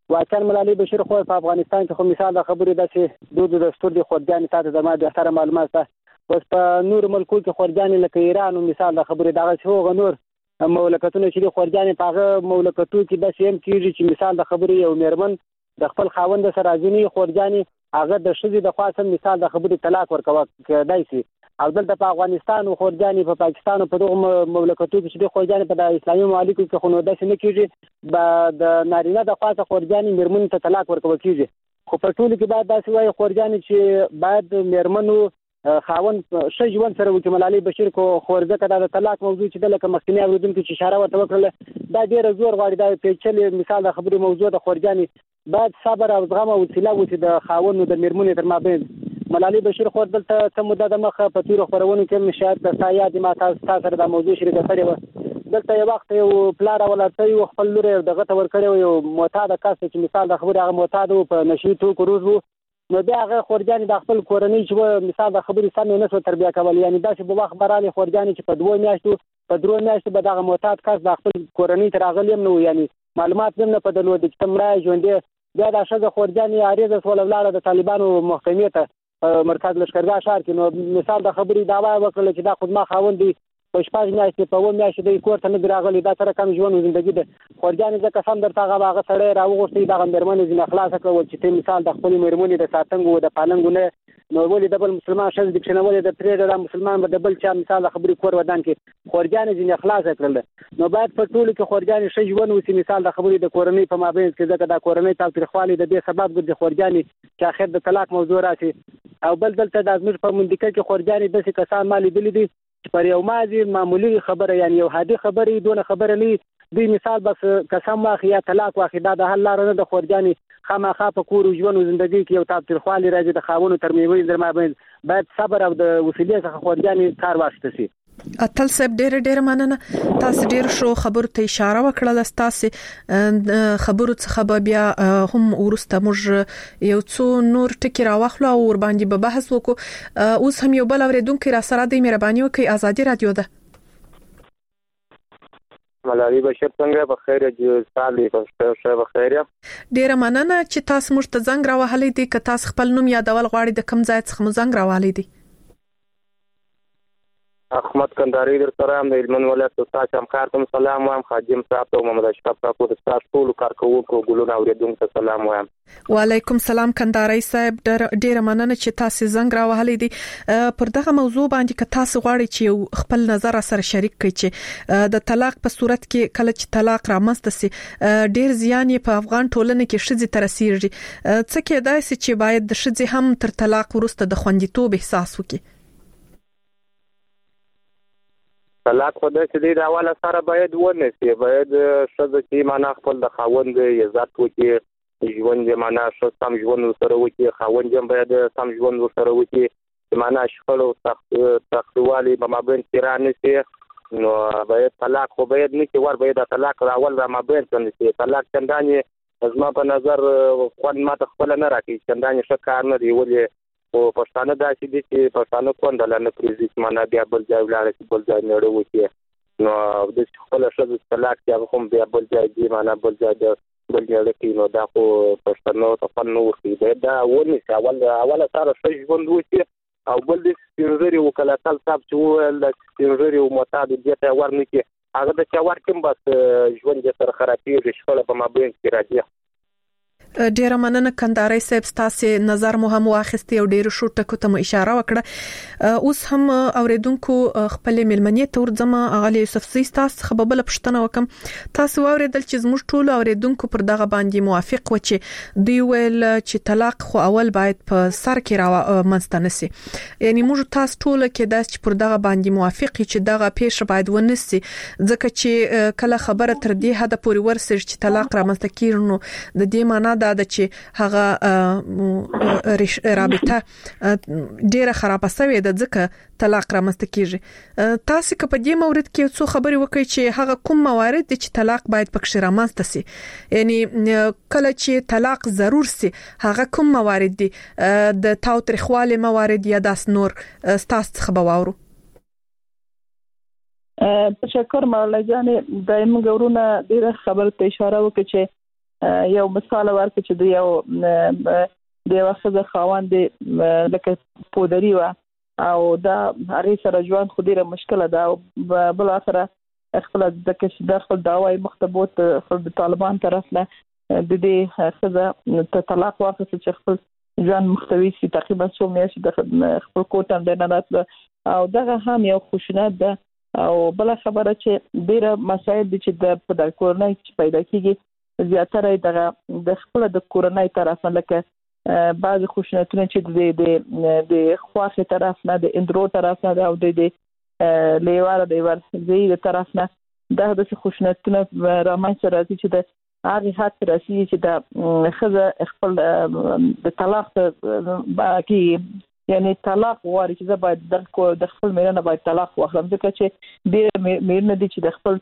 واقعا ملالۍ بشیر خو په افغانستان کې خو مثال د خبرې داسې دود دستور دي خورجانې تاسو د ما د احترام معلومات ته اوس په نور ملکو کې خورجانې لکه ایران او مثال د خبرې دغه هغه نور مملکتونه چې د خورجانې په هغه مملکتو کې داسې هم کېږي چې مثال د خبرې یو میرمن د خپل خاوند سره ځینې خورجانې هغه د ښځې د خوا سم مثال د خبرې طلاق ورکوه کېدای شي او دلته په افغانستان او خورجانې په پاکستان او په دغه مملکتو کې چې د خورجانې په د اسلامي ممالکو کې خو نو داسې نه کېږي د نارینه د خوا څخه خورجانې میرمنې ته طلاق ورکول کېږي خو په ټولو کې باید داسې وایي خورجانې چې باید میرمنو خاوند ښه ژوند سره وکړي. ملالۍ بشیر کو خورځکه دا د طلاق موضوع چې د لکه مخکینی اورېدونکو چې اشاره ورته وکړله دا ډېره زور غواړي دا پیچلې مثال د خبرې موضوع د خورجانې باید صبر او زغم او حوصله وکړي د خاوند او د میرمنې تر مابین. ملالۍ بشیر خو دلته څه موده د مخه په تیرو خپرونو کې شاید د سایاد ما تاسو سره د موضوع شریکه کړې وه دلته یو وخت یو پلار ولرته یو خپل لور دغه ته ورکړی یو معتاد کس چې مثال د خبرې هغه معتاد په نشي توکو روز وو نو بیا هغه خورجانې د خپل کورنۍ چې مثال د خبرې سم نه سو تربیه کول یعنی داسې په وخت برالي خورجانې چې په 2 میاشتو په 3 میاشتو به دغه معتاد کس د خپل کورنۍ تر هغه لیم نو یعنی معلومات هم نه په دلو د تمرای ژوندې بیا د شګه خورجانې اړیزه سول ولاړه د طالبانو محکمې ته مرکز لشکرګاه ښار کې نو مثال د خبرې داوا وکړه چې دا خود ما خاوند دی په شپږ میاشتې په 2 میاشتې د کور ته نه راغلی دا سره کم ژوند ژوندۍ ده خورجانې ځکه سم درته هغه سړی راوغوښتي دغه میرمنې ځینې خلاص کړو چې ته مثال د خپل میرمنې د ساتنګو د پالنګو نه نو ولې د بل مسلمان شز د کښنولې د پرې د مسلمان د بل چا مثال خبرې کور ودان کې خورجانې ځینې خلاص کړل نو باید په ټولو کې خورجانې ښه ژوند وسی مثال د خبرې د کورنۍ په مابین کې ځکه د کورنۍ تاوتریخوالي د دې سبب ګرځي خورجانې چې اخر د طلاق موضوع راشي او بل دلته د ازمیر په منډیکه کې خورجانې داسې کسان مالي دي پر یو مازی معمولی خبره یعنی یو عادي خبره دونه خبره نه دی مثال بس قسم واخی یا طلاق واخی دا د حل لار نه د خورجانې خامخا په کور ژوند او ژوندۍ کې یو تاوتریخوالي راځي د خاونو ترمنځ در مابین باید صبر او د وسیلې څخه خورجانې کار واخیستل شي. اتل صاحب ډېر مننه تاسو ډېر شو خبرو ته اشاره وکړه تاسو خبرو څخه بیا هم ورسته موږ یو څو نور ټکی راوخلو او ور باندې به بحث وکړو اوس هم یو بل اوریدونکو را سره د مهرباني وکړئ ازادي رادیو ده ملالۍ بشیر څنګه په خیر جو سالي په خیر ډېر مننه چې تاسو موږ ته زنګ راوهلې دي که تاسو خپل نوم یادول غواړئ د کوم ځای څخه مو زنګ راوهلې دي احمد کندهاری در سره هم د هلمند ولایت تاسو هم کار کوم سلام وایم خادم صاحب او محمد اشرف صاحب د تاسو ټول کارکوونکو ګلونه اوریدونکو ته سلام وایم. وعلیکم سلام کندهاری صاحب ډېر مننه چې تاسو زنګ راوهلې دي پر دغه موضوع باندې که تاسو غواړئ چې خپل نظر سره شریک کړئ چې د طلاق په صورت کې کله چې طلاق رامنځته سي ډېر زیان په افغان ټولنه کې شذې تر رسیږي څه کېدای شي چې باید د شذې هم تر طلاق وروسته د خوندیتوب احساس وکړي. طلاق خو د دې د حواله سره باید ونسی باید شذ چې معنا خپل د خاوند عزت وکړي ژوند یې معنا سم ژوند سره وکړي خاوند هم باید سم ژوند سره وکړي معنا شخړ او تختوالي په مابین کې را نسی نو باید طلاق خو باید نه چې ور باید طلاق اول را مابین څنګه طلاق څنګه زما په نظر خو ما ته خپل نه راکې څنګه ښه کار نه دی ولې او پښتانه داسې دي چې پښتانه کوندل نه پریزي معنا بیا بل ځای ولاړ چې بل ځای نه وروي نو د خپل شذ طلاق چې هم بیا بل ځای دی معنا بل ځای د بل ځای کې نو دا خو پښتنو ته فن نور دی دا ونی اول سره څه ژوند وکړي او بل د سپینځري وکالت صاحب چې ول د سپینځري او معتاد دي ته ورنه کې هغه د چا ورکم بس ژوند یې سره خرابېږي شخړه په مابین کې راځي. ډیر مننه کندهاری صاحب تاسو نظر مو هم واخیستي او ډیر شو ټکو ته اشاره وکړه اوس هم اوریدونکو خپل ملمنې تور ځما اغلی یوسف سي تاسو خبربل پښتنه وکم تاسو اوریدل چې زموږ ټول اوریدونکو پر دغه باندې موافق و چې دی ویل چې طلاق خو اول باید په سر کې را منستنسي یعنی موږ تاسو ټول کې داس چې پر دغه باندې موافق چې دغه پیښه باید ونسي ځکه چې کله خبره تر دې حد پورې ورسېږي چې طلاق را منستکیر نو د دې معنی دا چې هغه رابطه ډیره خراب شوې ده ځکه طلاق رامنځته کیږي تاسو که په دې مورد کې څو خبرې وکړئ چې هغه کوم موارد دي چې طلاق باید پکې رامنځته سي یعنی کله چې طلاق ضرور سي هغه کوم موارد دي د تاوتریخوالي موارد یا داس نور تاسو څخه باورو. تشکر مولانا جان دایم ګورونه ډیره خبره ته اشاره وکړه چې یو مثال ورکړ چې د یو څه خواند لکه پودری و او دا هغه سره ژوند خو ډیره مشکله ده او بل اخره خپل د کښ د خپل داوای مختبوت د طالبان طرف نه د دې څه ته طلاق واخیست چې خپل ژوند مختوي سي تقریبا 100 میاشتې د خپل کوټم د نه راتله او دغه هم یو خوشنات ده او بل خبره چې ډیره مسایل دي چې د کورنۍ پیدا کیږي زیاتره د خپل د کورنۍ طرف نه لکه بعض خوشناتونه چې د خواخي طرف نه د اندرو طرف نه او د لیوار د ورزي طرف نه د خوشناتونه رامنځته راځي چې د هغه حد راسي چې د خزه خپل د طلاق باقي یعنی طلاق واري چې باید د خپل میرنه باید طلاق واخلم ځکه چې د میرنه دي چې د خپل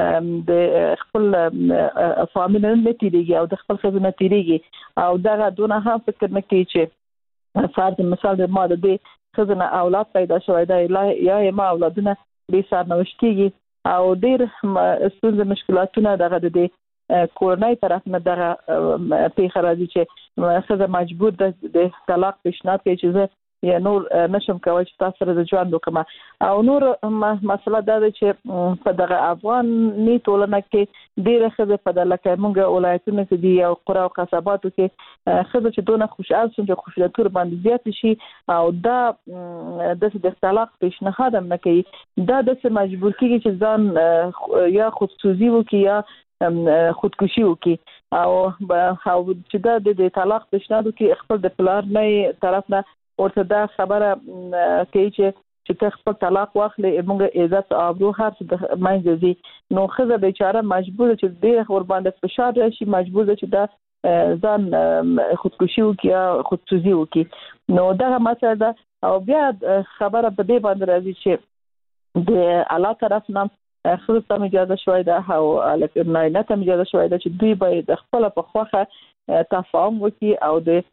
فامیل نه تیریږي او د خپل خزه نه تیریږي او دغه دونه هم فکر نه کوي چې فرض مثال د ما د خزه نه اولاد پیدا شوی دی یا ما اولادونه به سرنوشت کیږي او ډیر ستونزې مشکلاتونه دغه د کورنۍ طرف نه دغه پیښه راځي چې خزه مجبور د طلاق پیشنهاد کوي چې یا نور نشم کوي چې تاسو سره د ژوند وکم او نور مسله دا ده چې په دغه افغاني ټولنه کې ډیره خزه په دلته موږ ولایتونو کې دي او قرى او قصباتو کې خزه چې دونه خوشحال شي چې خوشالتور باندې زیات شي او دا د طلاق پیشنهاد هم نه کوي دا د مجبور کیږي چې ځان یا خودسوزي وکړي یا خودکشي وکړي او چې دا د طلاق پیشنهاد کوي خپل د پلار نه طرف نه ورته دا خبره کوي چې خپل طلاق واخلي موږ عزت او ابرو هر څه د منځي نو خزه بیچاره مجبور چې د ور باندې فشار راشي مجبور چې دا ځان خودکشي وکړي یا خودسوزي وکړي نو دا مسله ده او بیا خبره په دې باندې راځي چې د الله طرف نه خصوصا ته اجازه شوی ده او لکه نه ته اجازه شوی ده چې دوی باید خپل په خوخه تفاهم وکړي او د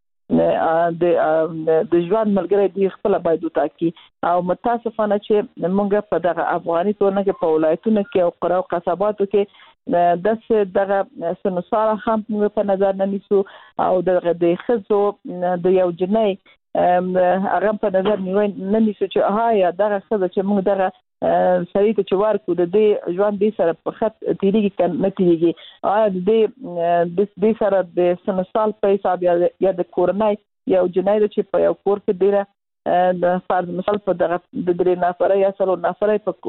ژوند ملګری دی خپل باید وټاکي او متاسفانه چې موږ په دغه افغاني ټولنه کې په ولایتونو کې او قرى او قصباتو کې دغه سنوساره هم په نظر نه نیسو او د خزو د یو جنۍ هغه په نظر نه نیسو چې یا دغه خزه چې موږ دغه سړی ته چې ورکو د دې ژوند دې سره په خط تیریږي کنه نه تیریږي د سره د سنوسال په حساب یا د کورنۍ یو جنۍ چې په یو کور کې ډیره د فرض مثال په دغه د درې نفره یا څلور نفره په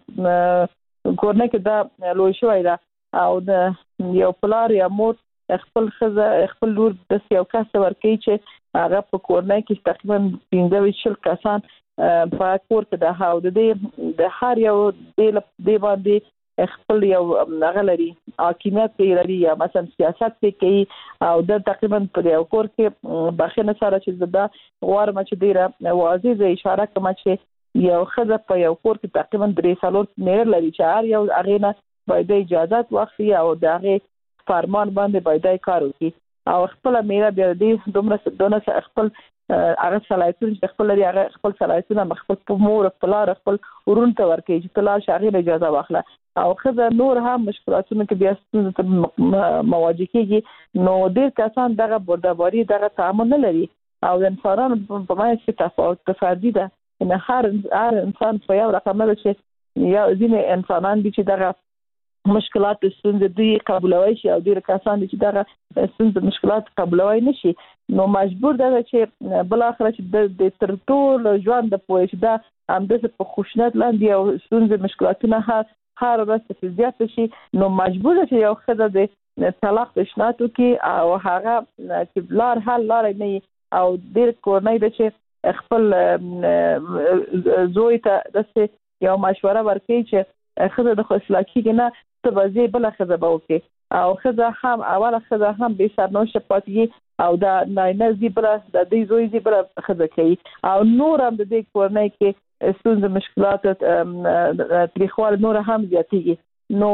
کورنۍ کې دا لوی شوی دا او د یو پلار یا مور خپل خزه خپل لور د یو کس ورکوي چې هغه په کورنۍ کې تقریبا 15 کسان په کور کې د هاو د هر یو د باندې خپل یو غلري حکومت لري یا مثلا سیاست کوي او د تقریبا په یو کور کې بخښنه سره چې دا غواړم چې ډیره واضح اشاره کوم چې یو خزه په یو کور کې تقریبا 3 مېر لري چې هر یو اغینه باید اجازه واخلي او دغه فرمان باندې باید کار وکړي او خپل میرا بیا دې دومره خپل هغه صلاحیتونه چې خپل لري هغه خپل صلاحیتونه خپل مور خپل ورون ته ورکړي چې طلاق شاغله اجازه واخله او خزه نور هم مشکلاتونه کې بیا ستاسو مواجه کیږي نو ډیر کسان دغه بردباري دغه تعامل نه لري او انسانانو په معنی کې تفاوت فردي ده ان هر انسان په یو رقم نه چې یا ځینې انسانان دي چې دغه مشکلات ستونزې دوی قبولوي شي او ډیر کسان چې دغه ستونزې مشکلات قبولوي نشي نو مجبور ده چې بل اخر چې د ترټول ژوند د پوهې دا هم د په خوشنط لاندې او ستونزې مشکلاتونه هر ورځ زیات شي نو مجبور ده چې یو خزه د طلاق پیشنهاد وکړي او هغه چې لار نه او ډیر کورنۍ ده چې خپل زوی ته د یو مشوره ورکړي چې خزه د خصلاکی نه ته وځي بل خزه به وکي او خزه هم اوله خزه هم به سرنوشت پاتې او دا نه زی بل د دې زوی زی بل خزه کوي او نور هم د دې کورنۍ کې ستونزې مشکلات تاریخوال نور هم زیاتېږي نو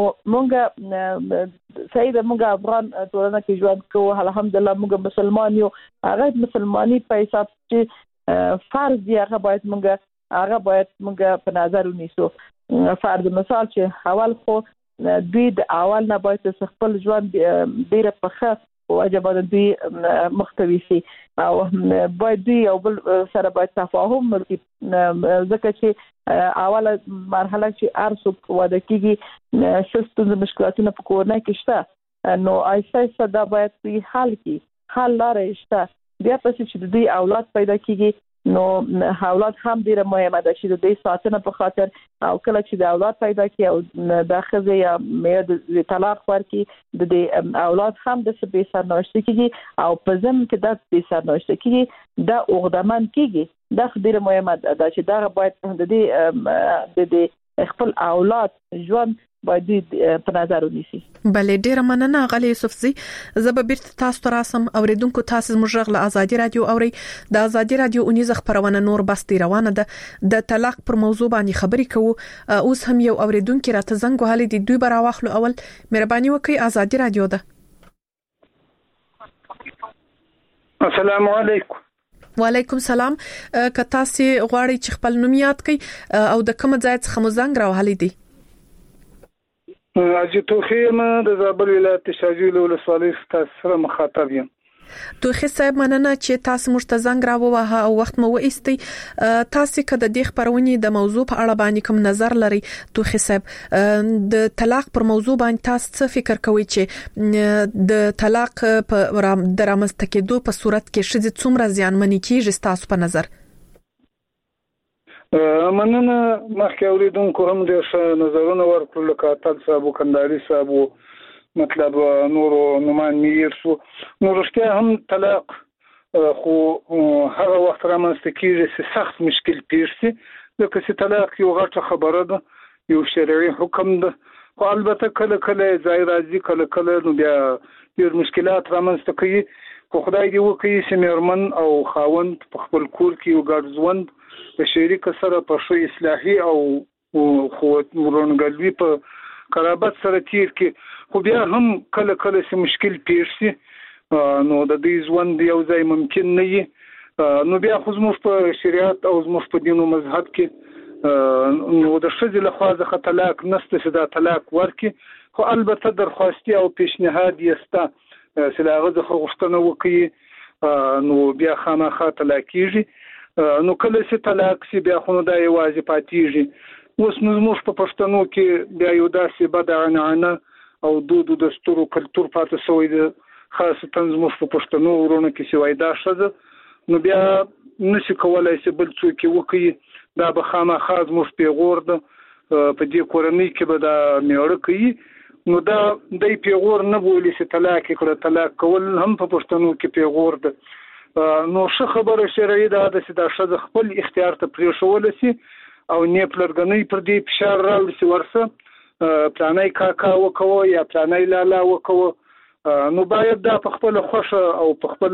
مونږ سید مونږ افغان ټولنه کې ژوند کوو الحمدلله مونږ مسلمان یو هغه مسلمانی په حساب چې فرض دی هغه باید مونږ په نظر ونیسو فرض مثال چې اول خو دوی د اول نه باید خپل ژوند ډیر په واجب دوی مختوي شي او باید دوی یو بل سره باید تفاهم وکړي ځکه چې اوله مرحله چې ارسو واده کیږي شستون مشکلاتونه په کورنۍ کې شته نو ایسه دا باید په حل کې حل لارې شته بیا پس چې دوی اولاد پیدا کیږي نو اولاد هم ډیره مهمه ده چې د دې ساتنه په خاطر او کله چې د اولاد پیدا کی او د خزه یا مې د طلاق ورکی د اولاد هم د سبي سرنوشت کیږي او په ځم کې د سبي سرنوشت کیږي د اوغدمن کیږي د ډیره مهمه ده چې دا باید د خپل اولاد ژوند باید په نظر ونیسي. بلې ډیره مننه غالي یوسفزي. زه به بیرته تاسو ته راسم اوریدونکو تاسو زموږ غږ له ازادي رادیو اوري. د ازادي رادیو اونیزه خبرونه نور بس روانه ده د طلاق پر موضوع باندې خبرې کوو. اوس هم یو اوریدونکو راته زنګ وهلي دي دوی براوخلو اول مهرباني وکړئ ازادي رادیو ده. السلام علیکم. وعلیکم السلام. که تاسو غواړئ چې خپل نوم یاد کړئ او د کوم ځای څخه مو زنګ راوهلي دي؟ اجي توخیم د زابل ولایت شاجوی ولسوالۍ سره مخاطب یم. توخی صاحب مننه چې تاسو موږ ته زنګ راووهه او وخت مو وایستئ. تاسو کده د خبرونې د موضوع په اړه باندې کوم نظر لري توخی صاحب؟ د طلاق پر موضوع باندې تاسو څه فکر کوئ چې د طلاق په رامنځته کېدو په صورت کې شذ څومره زیانمنې کیږي تاسو په نظر؟ مننه مخکې اوریدونکو هم د نظرونو ورکړل لکه تل صاحب کنداري صاحب مطلب نور نومان میر شو نو رښتیا هم طلاق خو هغه وخت رامنځته کیږي چې سخت مشکل پیښ شي لکه چې طلاق یو غټه خبره ده یو شرعي حکم ده خو البته کله کله ځای راځي کله کله نو بیا ډېر مشکلات رامنځته کوي خو خدای دې وکړي چې مېرمن او خاوند په خپل کور کې یو ګډ ژوند د شریک سره په شو اصلاحي او خو ورونګلوي په قرابت سره تیر کې خو بیا هم کله کله چې مشکل پیښ شي نو د دې ژوند یو ځای ممکن نه وي نو بیا خو زموږ په شریعت او زموږ په دین او مذهب کې نو د ښځې له خوا څخه طلاق نشته چې دا طلاق ورکړي خو البته درخواستي او پیشنهاد یې شته چې له هغه څخه غوښتنه وکړي نو بیا خامخا طلاق کیږي نو کله چې طلاق شي بیا خو دا یوازې پاتېږي اوس نو زموږ په پښتنو کې بیا یو داسې بد عنعنه او دود دستور او کلتور پاتې شوی دی خاصه زموږ په پښتنو ورونو کې چې وای دا ښځه نو بیا نشي کولای چې بل څوک وکړي دا به خامخا زموږ پیغور ده په دې کورنۍ کې به دا میړه کوي نو دا د پیغور نه بولی چې طلاق کړه طلاق کول هم په پښتنو کې پیغور ده نو څه خبره شرعي ده چې دا ښځه خپل اختیار ته پریښول شي او نه پلرګنۍ پر دې فشار راوړي چې ورسه پلانای کاکا وکوه یا پلانای لالا وکوه نو باید دا په خپل خوښه او په خپل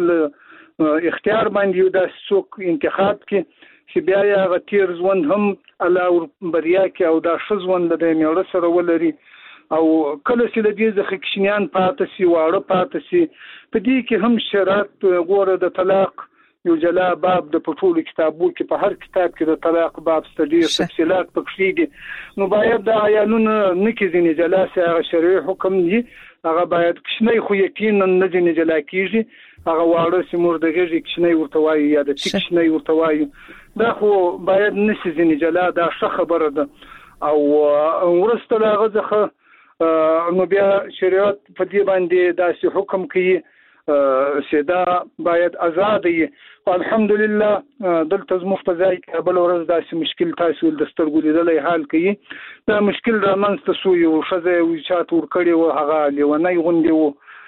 اختیار باندې یو داسې څوک انتخاب کړي چې بیا یې هغه تیر ژوند هم الله بریا کې او دا ښه ژوند د میړه سره ولري او کله چې د دې ځخه کشنیان پاتې سي واړه پاتې سي په دې کې هم شرط غوړه د طلاق یو جلا باب د پټول کتابو کې په هر کتاب کې د طلاق باب ستډیر تفصيلات پکې دي نو باید د عیالونو نکې ځینې جلا سي هغه شرعي حکم دی هغه باید کشنی خو یقینا نه ځینې جلا کیږي هغه واړه چې مور دغه کشنی ورته وایي یا د کشنی ورته وایي دا خو باید نشي ځینې جلا دا ښه خبره ده او ورسته هغه ځخه نو بیا شریعت په دې باندې داسې حکم کوي چې دا باید آزاد وي الحمدلله دلته زموږ په ځای کې بل ورځ داسې مشکل تاسو د سترګو لیدلای حال کوي دا مشکل رامنځته شو یو ښځه وچات ور کړی و هغه لیونی غوندې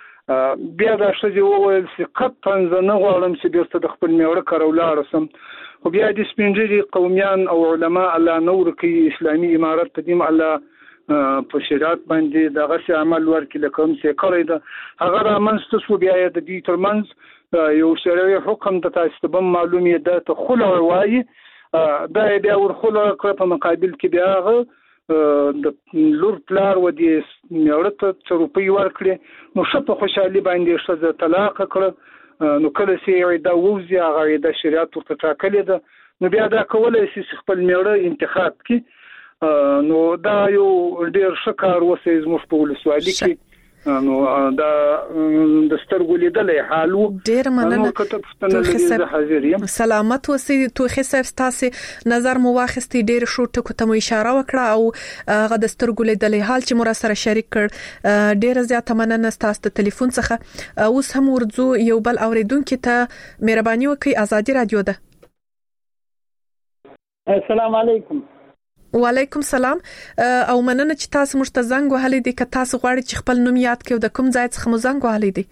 و بیا دا ښځه وویل چې قطعا زه نه غواړم چې بیرته د خپل میړه کره ولاړ شم خو بیا د سپینږیري قومیان او علما الله نور کوي اسلامي امارت تدیم الله په شریعت باندې دغه څه عمل ورکړي لکه هم څه کړی ده هغه رامنځته شو بیا د دې ترمنځ یو شرعي حکم د تاسو ته معلومه ده ته خلع وایي دا بیا ورخلع کړ په مقابل کې بیا هغه د لور پلار و دې میړه ته روپۍ ورکړي نو څه په خوشحالي باندې ښځه طلاق کړ نو کله چې دا ووزي هغه د شریعت ورته ټاکلې ده نو بیا دا کولای شي خپل میړه انتخاب کړي نو دا یو ډیر ښه کار وسی زموږ په ولسوالۍ کې نو دا د سترګو لیدلې حالو ډیر مننه سلامت اوسئ توخي صاحب تاسو نظر مو واخستي ډیر شو ټکو ته مو اشاره وکړه او غد سترګو لیدلې حال چې مو سره شریک کړ ډیر زیات مننه تاسو ته ټلیفون څخه اوس هم ورځو یو بل اوریدونکو ته مهرباني وکړئ ازادي رادیو ده السلام علیکم وعلیکم سلام او مننه چې تاسو موږ ته زنګ وهلې دي که تاسو غواړئ چې خپل نوم یاد کړئ د کوم ځای څخه مو زنګ وهلې دي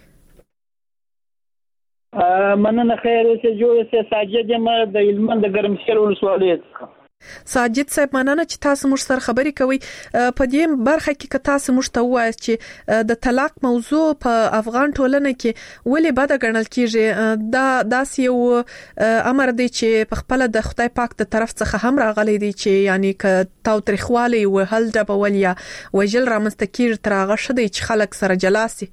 مننه خیر اوسه جوړه ساجد یم د هلمند د ګرمسیر ولسوالۍ څخه ساجد صاحب مننه چې تاسو موږ سره خبرې کوي په دې برخه کې که تاسو موږ ته وایي چې د طلاق موضوع په افغان ټولنه کې ولې بد ګڼل کیږي دا داسې یو امر دی چې په خپل د خدای پاک د طرف څخه هم راغلی دی چې یعنی ک تاوتریخوالی او هل ډبول یا وجل رامنځته کیږي تر هغه شدي چې خلک سره جلاسي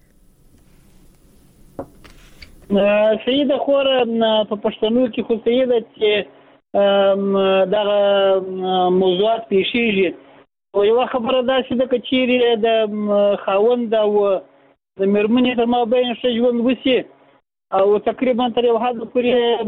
سید خور په پښتنو کې خو سید چې دا موضوعات پیښیږي او یو خبره ده چې د کچيري د خاوند او د مرمنې تر مابین څه ژوند وسی او تقریبا تر یو حد پورې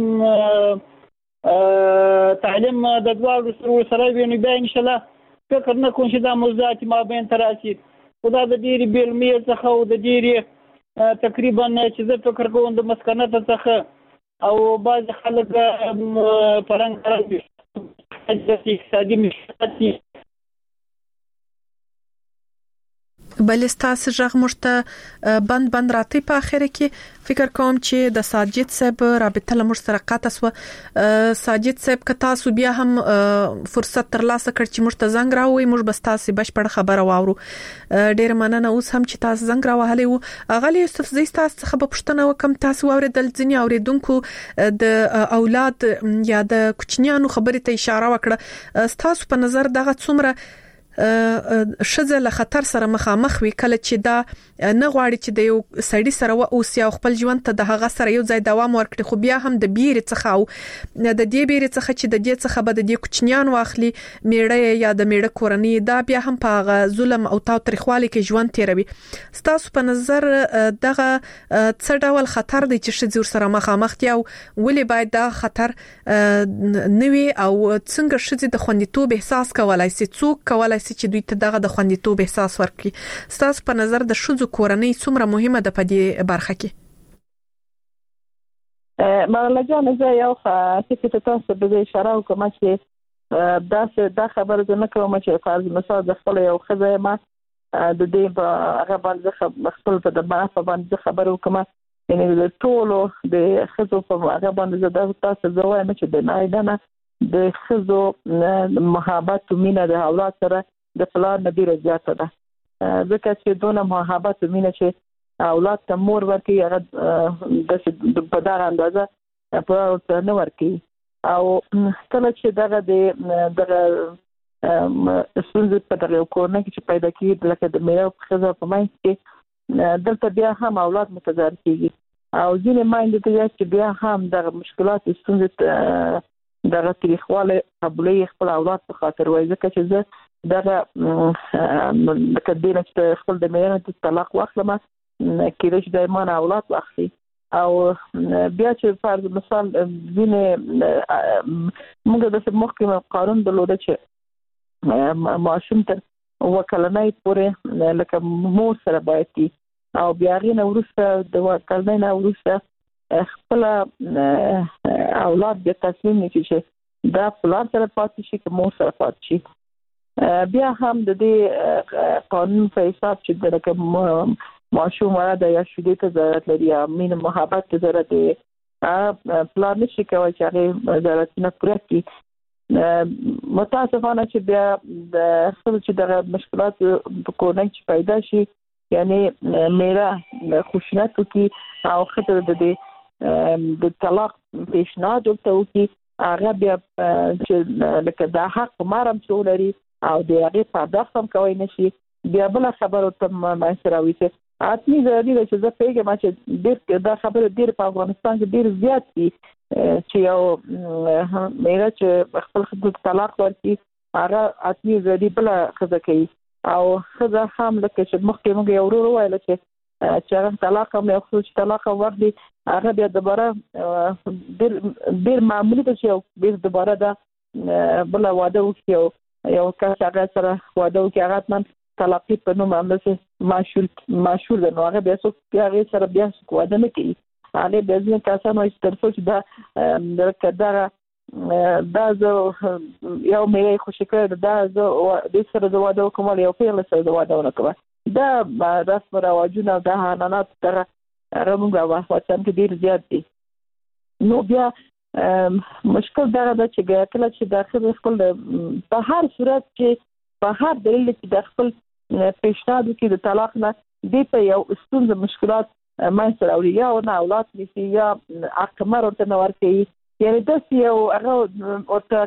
تعلیم د دوه سره ویني به ان شاء الله فکر نه کوم چې دا موضوعات مابین تراسي خدا د ډېری بیلمې څخه او د ډېری تقریبا چې زه فکر کوم د مسکنت څخه او بعض خلک پرنګ راځي اقتصادي مشکلات بل استاسو ژغ مشته بند راتی په اخر کې فکر کوم چې د ساجد صاحب رابطه لمر سره قطع سو ساجد صاحب که تاسو بیا هم فرصت ترلاسه کړ چې مشته زنګ راوي موږ بس تاسو بشپړ خبره واورو ډیر مننه اوس هم چې تاسو زنګ راوهلې وو اغلی یوسف زی تاسو څخه په پښتنه وکم تاسو اوریدل ځنی اوریدونکو د اولاد یا د کوچنیانو خبرې ته اشاره وکړه تاسو په نظر دغه څومره شزه له خطر سره مخامخ وي کله چې دا نه غواړي چې د یو سړی سره اوسي او خپل ژوند ته د هغه سره یو ځای دوام ورکړي خو بیا هم د بیرې څخه او د دې بیرې څخه چې د دې څخه به د دې کوچنیان واخلي میړه یا د میړه کورنۍ دا بیا هم په ظلم او تاوتریخوالي کې ژوند تیروي تاسو په نظر دغه څه ډول خطر دی چې شزه سره مخامخ دي او ولې باید دا خطر نوي او څنګه شزه د خوندیتوب احساس کولای شي څوک کولای چې دوی ته دغه د خوندیتوب احساس ورکړي تاسو په نظر د شذو کورنۍ څومره مهمه ده په دې برخه کې مغلجان زه یو چې تاسو به اشاره وکم چې دا خبره نه کوم چې فرض مثال د خپل یو خزه ما د دې په هغه باندې خپل په د باندې خبره وکم یعنی د ټولو د خزو په هغه باندې د تاسو زوایم چې د نایدنه د خزو محبت او مینه د اولاد سره د پلان نه ډیره زیاته ده ځکه چې دونه محبت او مینه چې اولاد ته مور ورکي هغه د په دغه اندازه په نه ورکي او کله چې دغه د څنګه په دغه کورنۍ کې پیدا کیږي لکه د میراث خزه په مای کې دلته بیا هم اولاد متضرر کیږي او ځینې مایند ته چې بیا هم دغه مشکلات څنګه دغه تاریخواله قبلې خپل اولاد په خاطر وایي ځکه چې زه دغه کډینه چې خپل د میراث طلاق واخلم کېږي چې د ایمان اولاد واخلي او بیا چې فرض مثال ځینې موږ د محکمه قانون درلوده چې معاشم تر وکلنۍ پورې لکه مور سره باید او بیا غینه ورسته د وکلنۍ نه ورسته خپل اولاد به تصمیم نیسي چې دا پلان سره پاتې شي که مور سره پاتې شي بیا هم د دې قانون په حساب چې دغه معشوم ولا د یا شیدې ته ضرورت لري یا مين محبت ته ضرورت دی پلان نشي کوي چې هغه ضرورت نه پوره کړي متاسفانه چې بیا د خپل چې دغه مشکلات په کورنۍ کې پیدا شي یعنی میرا خوشنط کی او خطر د طلاق پیشنهاد ورته وکي هغه بیا چې لکه دا حق مارم څولري او د هغه په داخم کوي نشي بیا بل خبره ته ما سره ویته اتنی ضروري ده چې زه پیګم چې ډېر دا خبره ډېر په افغانستان کې ډېر زیات دي چې یو میرا چې خپل خدای طلاق ورکړي هغه اتمی زدي بل خزه کوي او خزه هم لکه چې مخکې موږ یو ورو وایل چې طلاق هم یو څه طلاق وخت دی هغه بیا دوباره ډیر معمولی ده چې بیا دوباره دا بل واده وکړي یو کس هغه سره واده وکړي هغه من طلاقی په نوم باندې ماشور ده نو هغه بیا څو هغه سره بیا واده نه کوي هغه بیا ځین کسان وایي ترڅو چې دا کډه دا زه یو مې خوشی کړ دا زه د سره واده کوم یو پیغله سره واده وکړم دا رسم رواجونه د حنانات تر رمغه واسطه کې ډیر زیات دي نو بیا مشکل دا ده چې کله چې داخل خپل په هر صورت کې په هر دلیل چې د خپل پیشنهاد کې د طلاق نه دی په یو ستونزه مشکلات منځ راوړي یا نه اولاد نشي یا اکمر ورته نور کوي یعنی د یو هغه ورته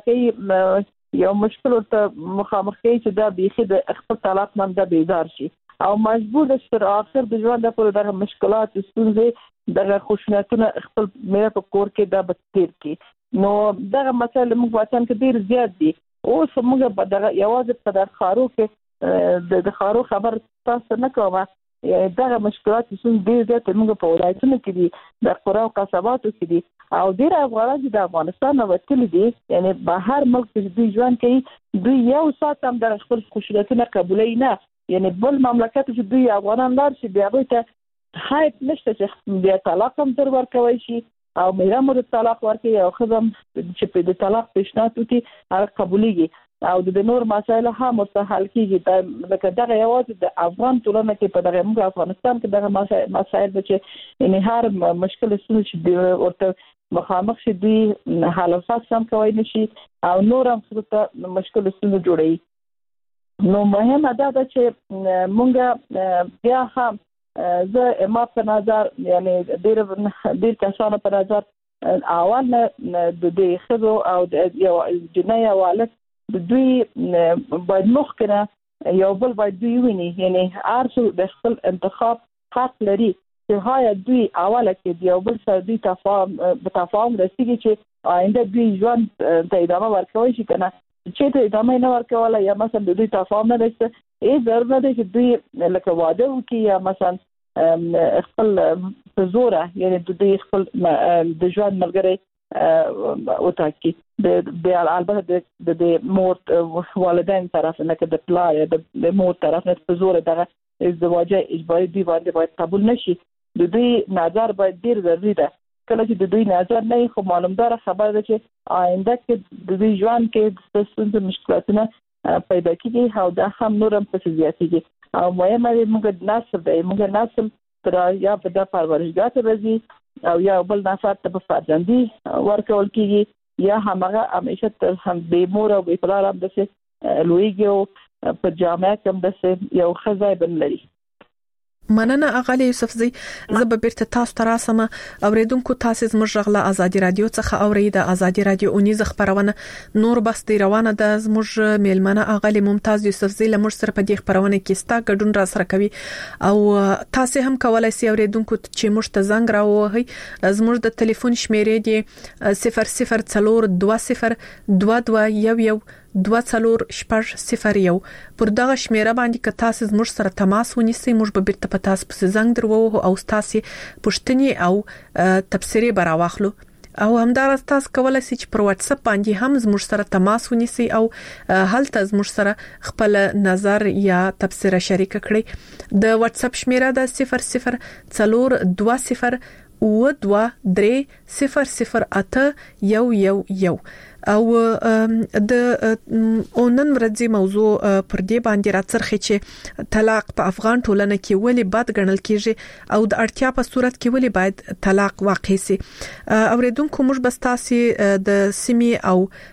کوي یو مشکل ورته مخامخ کوي چې دا بيخي د خپل طلاق نه د بیدار شي او مجبور د تر اخر د ژوند لپاره دغه مشکلات ستونزې دغه خوشناتونه خپل مې په کور کې د بتیر کې نو دغه مسله موږ وطن کې ډیر زیات دي اوس موږ په دغه یوازې په دغه خارو کې د خارو خبر تاسو نه کومه دغه مشکلات څنګه ډیر زیات موږ په ولایتونو کې دي د قرى او قصباتو کې دي او ډیر افغانان د افغانستان وتلی دي یعنی بهر ملک کې دوی ژوند کوي دوی یو سات هم د خپل خوشالتونه قبولای نه یعنی بل مملکت چې دوی افغانان لار شي بیا ته حق نشته چې بیا طلاق هم در ورکوي شي او مېرا مور طلاق ورکوي او خدام چې په د طلاق پیشنهاد وکړي هغه قبوليږي او د نور مسایل هم ورته حل کیږي لکه دغه یوازې د افغان ټولنه کې په دغه موږ افغانستان کې دغه مسایل چې ان هر مشکل څه ورته مخامخ شي دوی حالات سم کوي نشي او نور هم څه مشکل څه جوړي نو مهمه ده چې مونږ بیا هم زه ما په نظر یعنی ډیر کسانو په نظر اول د دې خزو او یو جنایه والد دوی باید مخکنه یو بل باید دوی ویني یعنی ارسو د خپل انتخاب حق لري چې هاي دوی اوله کې یو بل سره دوی تفاهم رسیږي چې آینده دوی ژوند ته ادامه ورکوي شي کنه چې ته ادامه نه ورکوله یا مثلا د دوی تفاهم نه لري ضرورت ده چې دوی لکه واده وکړي یا مثلا خپل زوره یعنی دوی خپل د ژوند ملګری وتاکي د البته د مور والدین طرف نه کې د پلار د مور طرف نه په زور دغه ازدواج اجباري دی باید قبول نشي د دوی نظر باید ډیر ضروري ده کله چې د دوی نظر نه خو معلومدار خبره ده چې آینده کې د دوی ژوند کې د ستونزې مشکلاتونه پیدا کیږي او دا هم نورم په زیاتېږي او مهمه موږ نسل تر یا په د پرورشګاه راځي او یا بل نفر ته په فرزندي ورکول کیږي یا هغه همیشه تر هم به مور او به پلار هم د لویګو په جامعه کې د یو خزای بن لري مننه اغلی یوسفزی زب بیرته تاسو ته راسم اوریدونکو تاسو زموږ غلا ازادي رادیو څخه اورید ازادي رادیو اونیز خبرونه نور بس دی روانه د زموږ میلمنه اغلی ممتاز یوسفزی لمر سره په دې خبرونه کې ستا ګډون را سره کوي او تاسو هم کولای شئ اوریدونکو چې موږ ته زنګ راوهي زموږ د ټلیفون شمیرې دی 00202221 24001 پر دغه شمیره باندې که تاسو زموږ سره تماس ونیسئ موږ به بیرته په تاسو پسې زنګ درو او تاسو پوښتنې او تبصرې براواخلو او همدارس تاسو کولای شئ چې پر واتس اپ باندې هم زموږ سره تماس ونیسئ او هلته زموږ سره خپل نظر یا تبصره شریک کړئ د واتس اپ شمیره د 0020 و23008111 او د اونن ورځي موضوع پر دې باندې راڅرخي چې طلاق په افغان ټولنه کې ولې بد ګڼل کیږي او د اړتیا په صورت کې ولې باید طلاق واقع شي اوریدونکو موږ بس تاسو د سیمې او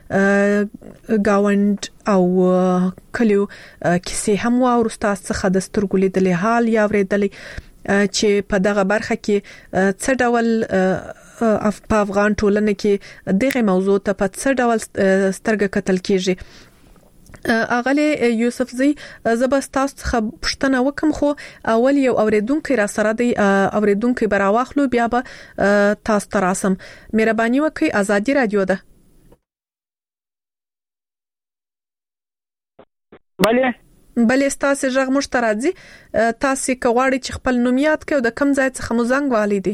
گاوند او کلیو کیسې هم ورسته څخه د سترګو لیدلې حال یا اوریدلې چې په دغه برخه کې څه ډول په افغان ټولنه کې دغه موضوع ته په څه ډول سترګه کتل کیږي اغلی یوسفزی زبستاس خپشتنه وکم خو اول یو اوریدونکو را سره دی اوریدونکو براواخلو بیا به تاسو تراسم مهرباني وکړئ ازادي رادیو ده بلې تاسو ژغ مشترازي تاسو کواړي چې خپل نوم یاد کړئ د کم ځای څخه مو زنګ والیدي.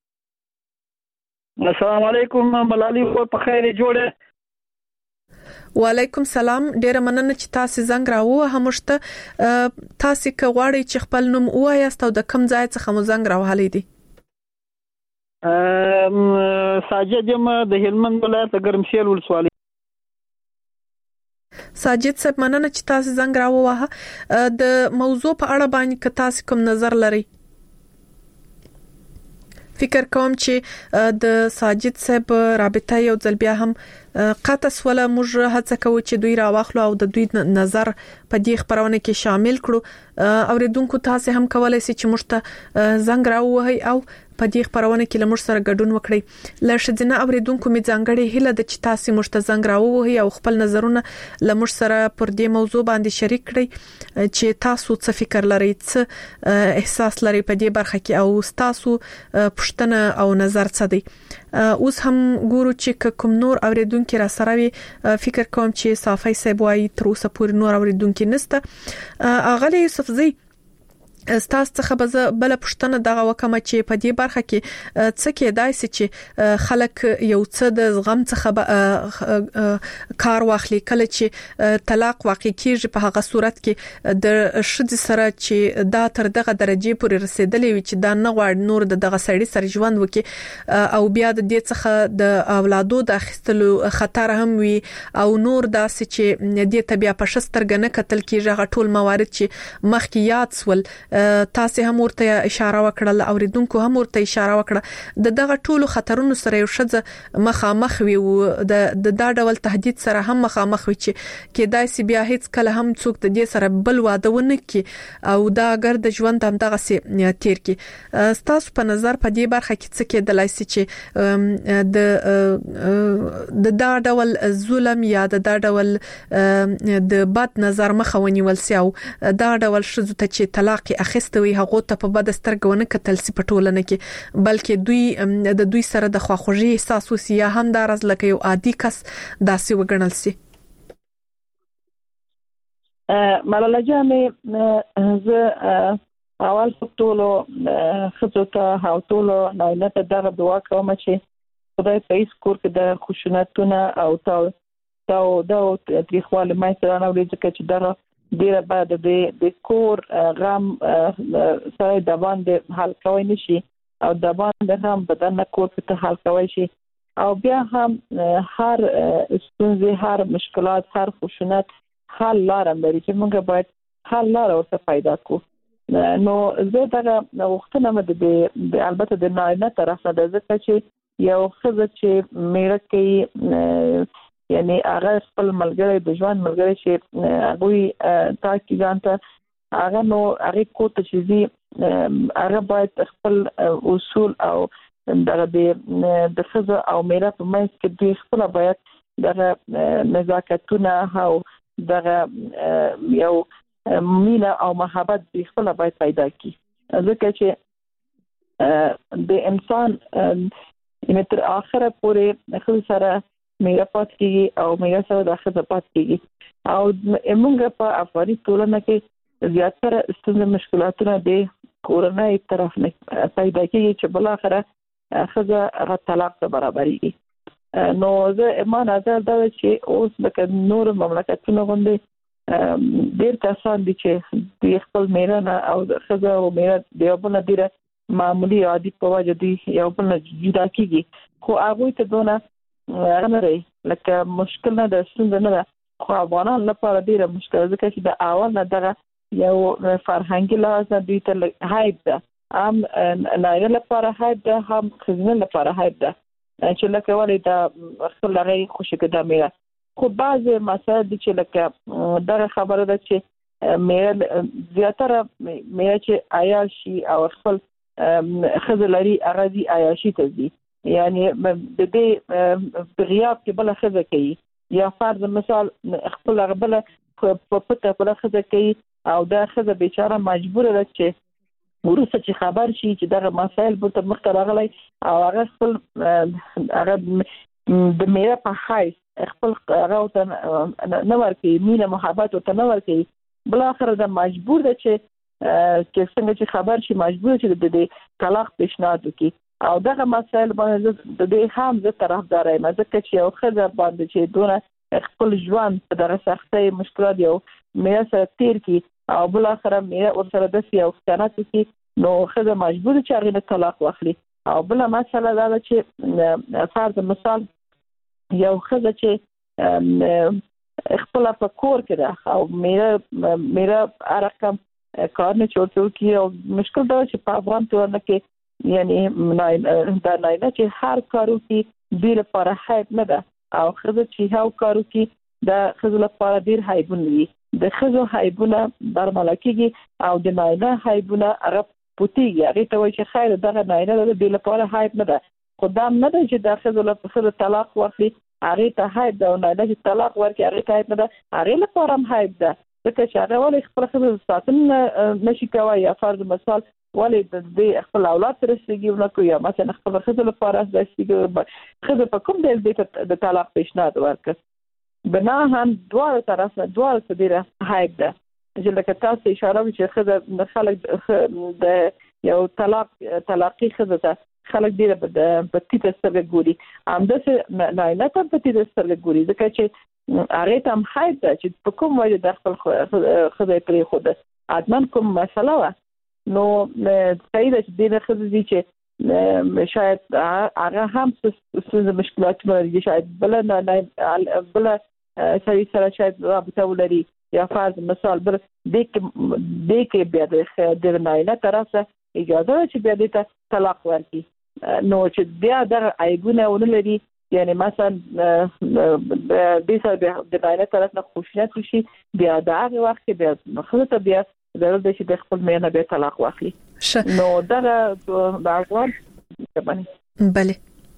السلام علیکم ملالي په خیر جوړه. وعلیکم سلام ډیره مننه چې تاسو زنګ راوه همشته تاسو کواړي چې خپل نوم وایاست او د کم ځای څخه مو زنګ راوهالیدي. ساجد یم د هلمند ولایت ګرمسیل ولسوالۍ. ساجد صاحب مننه چې تاسو زنګ راووه د موضوع په اړه باندې که تاسو کوم نظر لرئ. فکر کوم چې د ساجد صاحب رابطه یو ځل بیا هم قطع سواله موږ هڅه کوو چې دوی راوخلو او د دوی نظر په دې خبرونه کې شامل کړو. اوریدونکو تاسو هم کولای شئ چې موږ ته زنګ راووهئ او په دې خبرونه کې لمر سره ګډون وکړئ. لښدنه اوریدونکو می ځانګړي هله د چې تاسو موږ ته زنګ راووهئ او خپل نظرونه لمر سره پر دې موضوع باندې شریک کړئ چې تاسو څه فکر لرئ څه احساس لرئ په دې برخه کې او تاسو پښتنه او نظر څه دی. اوس هم ګورو چې کوم نور اوریدونکو را سره وي. فکر کوم چې صافي صاحب وايي تر اوسه پورې نور اوریدونکو نشته. اغلی یوسفزی استاس څخه بل پښتنه دغه وکمه چې په دې برخه کې څه کېدای شي چې خلک یو څه د زغم څخه کار واخلي کله چې طلاق واقع کیږي په هغه صورت کې د شذ سره چې دا تر دغه درجه پورې رسیدلې وي چې دا نه غواړي نور دغه سړی سره ژوند وکړي او بیا د دې څخه د اولادو د اخیستلو خطر هم وي او نور داسې چې دې طبيعه په شسترګ نه کتل کیږي هغه ټول موارد چې مخکې یاد سول. تاسو هم ورته اشاره وکړه اوریدونکو هم ورته اشاره وکړه د دغه ټولو خطرونو سره یو شذ مخامخ وي او د دا ډول تهدید سره هم مخامخ وي چې کېدای شي بیا هیڅ کله هم څوک د دې سره بل واده ونه کړي او دا ګرد ژوند هم دغه سي تیر کی. تاسو په نظر په دې برخه کې څه کېدلای شي چې د دا ډول ظلم یا د دا ډول د بد نظر مخاوني ولسي او دا ډول شذ ته چې طلاق اخیستوي هغه ته په بد سترګونه کتل سي په ټولنه کې بلکې دوی د دوی سره د خواخوږي احساس وسي یا هم دارز لکه یو عادي کس داسې وګڼل سي. ملاله جانې زه اول ټولو خطو ته او ټولو نه ته دغه دعا کوم چې خدای په هیڅ کور کې د خشونتونه او دا تاریخوالي مې سره نه ولې چې دغه ډیره بعد د کور غم سره د باندې حل کوي نشي او د باندې هم بدن کور ته حل کوي شي او بیا هم هر ستونزې هر مشکلات هر خشونت حل لاره لري چې موږ باید حل لاره ورته پیدا کړو. نو زه دغه وختونه مده د البته د نارینه طرف نه د ځکه چې یو خزه چې میره کوي یعنی هغه خپل ملګری د ژوند ملګری چې هغه تاکي ځانته هغه نو هغه کوته چې هغه باید خپل اصول او دغه د خزه او میره په منځ کې د خپل باید دغه نزاکتونه او دغه یو مینا او محبت د خپل باید پیدا کی ځکه چې د انسان تر اخره پورې خپل سره میرا پات کیږي او میرا سره د اخر پات کیږي او موږ په افغاني ټولنه کې زیاتره ستونزې مشکلاتونه د کورنۍ طرف نه پیدا کیږي چې بل اخره خزه طلاق ته برابرېږي. نو زه ایمان نظر دا چې اوس لکه نور مملکتونه غوندي ډېر کسان دي چې د خپل میرا او خزه او میرا دیوبنه ډیره معمولی عادي په وجه دي یو بل جدا کیږي خو هغه ته دونه غنري لکه مشکل نه د ستونزې نه خو افغانان لپاره ډیره مشکل ځکه چې د اول نه دغه یو فرهنګي لحاظ دوی ته هایب ده هم نایله لپاره هایب ده هم خزنه لپاره هایب ده چې لکه ولې دا خپل لغې خوشی کده میرا خو بعض مسائل دي چې لکه دغه خبره ده چې میرا زیاتره میرا چې عیاشي او خپل خزلري اغازي عیاشي ته دي یعنی د دې غیاب کې بل خزه کوي یا فرض مثال خپل غبل په پټه بل خزه کوي او دا خزه بیچاره مجبور ده چې ورسره چې خبر شي چې دغه مسائل به تر مخ راغلي او هغه خپل هغه د میرا په حیث خپل هغه ته نه ورکي مینه محبت ته نه ورکي بل اخر د مجبور ده چې څنګه چې خبر شي مجبور چې د طلاق پیشنهاد وکړي او دغه مسایل باندې د دې هم زه طرفدار یم ځکه چې یو خزه باندې چې دونه خپل ژوند په دغه سختۍ مشکلات یو مې سره تیر کی او بل اخر مې ورسره د یو ستانات کی نو خزه مجبور چې هغه طلاق واخلي او بل مسله دا چې فرض مثال یو خزه چې خپل په کور کې ده او مې رقم کار نه چورته کی او مشکل دا چې په افغان ټولنه کې یعنی دا نه چې هر کارو کې ډیر لپاره حیب نه ده او خزه چې هاو کارو کې د خزه لپاره ډیر حیبونه دي د خزه حیبونه درمل کېږي او د ناینه حیبونه هغه پوتیږي هغه ته وایي چې خیر دغه ناینه د ډیر لپاره حیب نه ده خدام نه ده چې د خزه لپاره طلاق واخلي هغه ته حیب ده او نه چې طلاق ورکړي هغه ته حیب نه ده هغه لپاره هم حیب ده ځکه چې هغه ولې خپل خزه ساتنه نشي کوي یا فرض مثال ولې د خپل اولاد سره سګیونه کوي یا مثلا خپل خزه لپاره د سګیو خزه په کوم ډول د طلاق پیشنهاد ورکړي بنا هم دوه طرفه دوه سديره حق ده چې لکه تاسو اشاره وکړئ خزه خلک د یو طلاقي خزه ته خلک ډیر په تیته سره ګوري همداسې نه ته په تیته سره ګوري ځکه چې هغه ته هم حق ده چې په کوم وجه د خپل خزه پرې خو ده ادمن کوم مسله و نو صحیح ده چې د خزې چې شاید هغه هم څه مشکلات لري شاید بل صحیح سره شاید رابطه ولري یا فرض مثال بل د کې بیا د ناینه طرفه اجازه چې بیا د طلاق ورکړي نو چې بیا د عیبونه ولري یعنی مثلا د ناینه طرف نه خوشنط شي بیا د هغه وخت بیا خزه بیا ضرورت دی چې د خپل مېنه به طلاق واخلي نو دا باغوان بله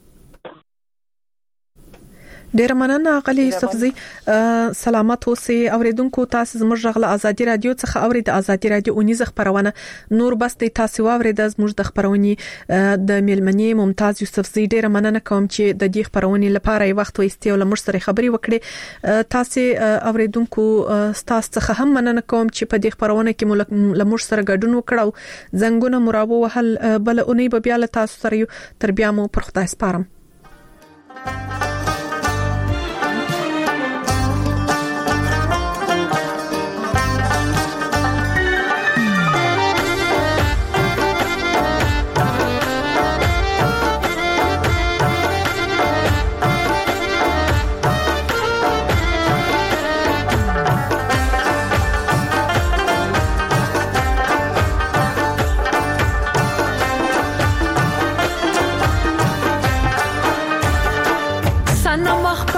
ډیر مننه غلی یوسفزی سلامات اوسئ اوریدونکو تاسو زموږ غږ ازادي رادیو څخه اورید ازادي رادیو اونیزه خبرونه نور بس د تاسو اورید زموږ د خبرونې د میلمنې ممتاز یوسفزی ډیر مننه کوم چې د دې خبرونې لپاره یو وخت وایستي او لمر سره خبري وکړي تاسو اوریدونکو تاسو څخه هم مننه کوم چې په دې خبرونه کې لمر سره ګډون وکړو زنګونه مرابو وهل بل اونۍ به بیا له تاسو سره تر بیا مو پر خدای سپارم سنم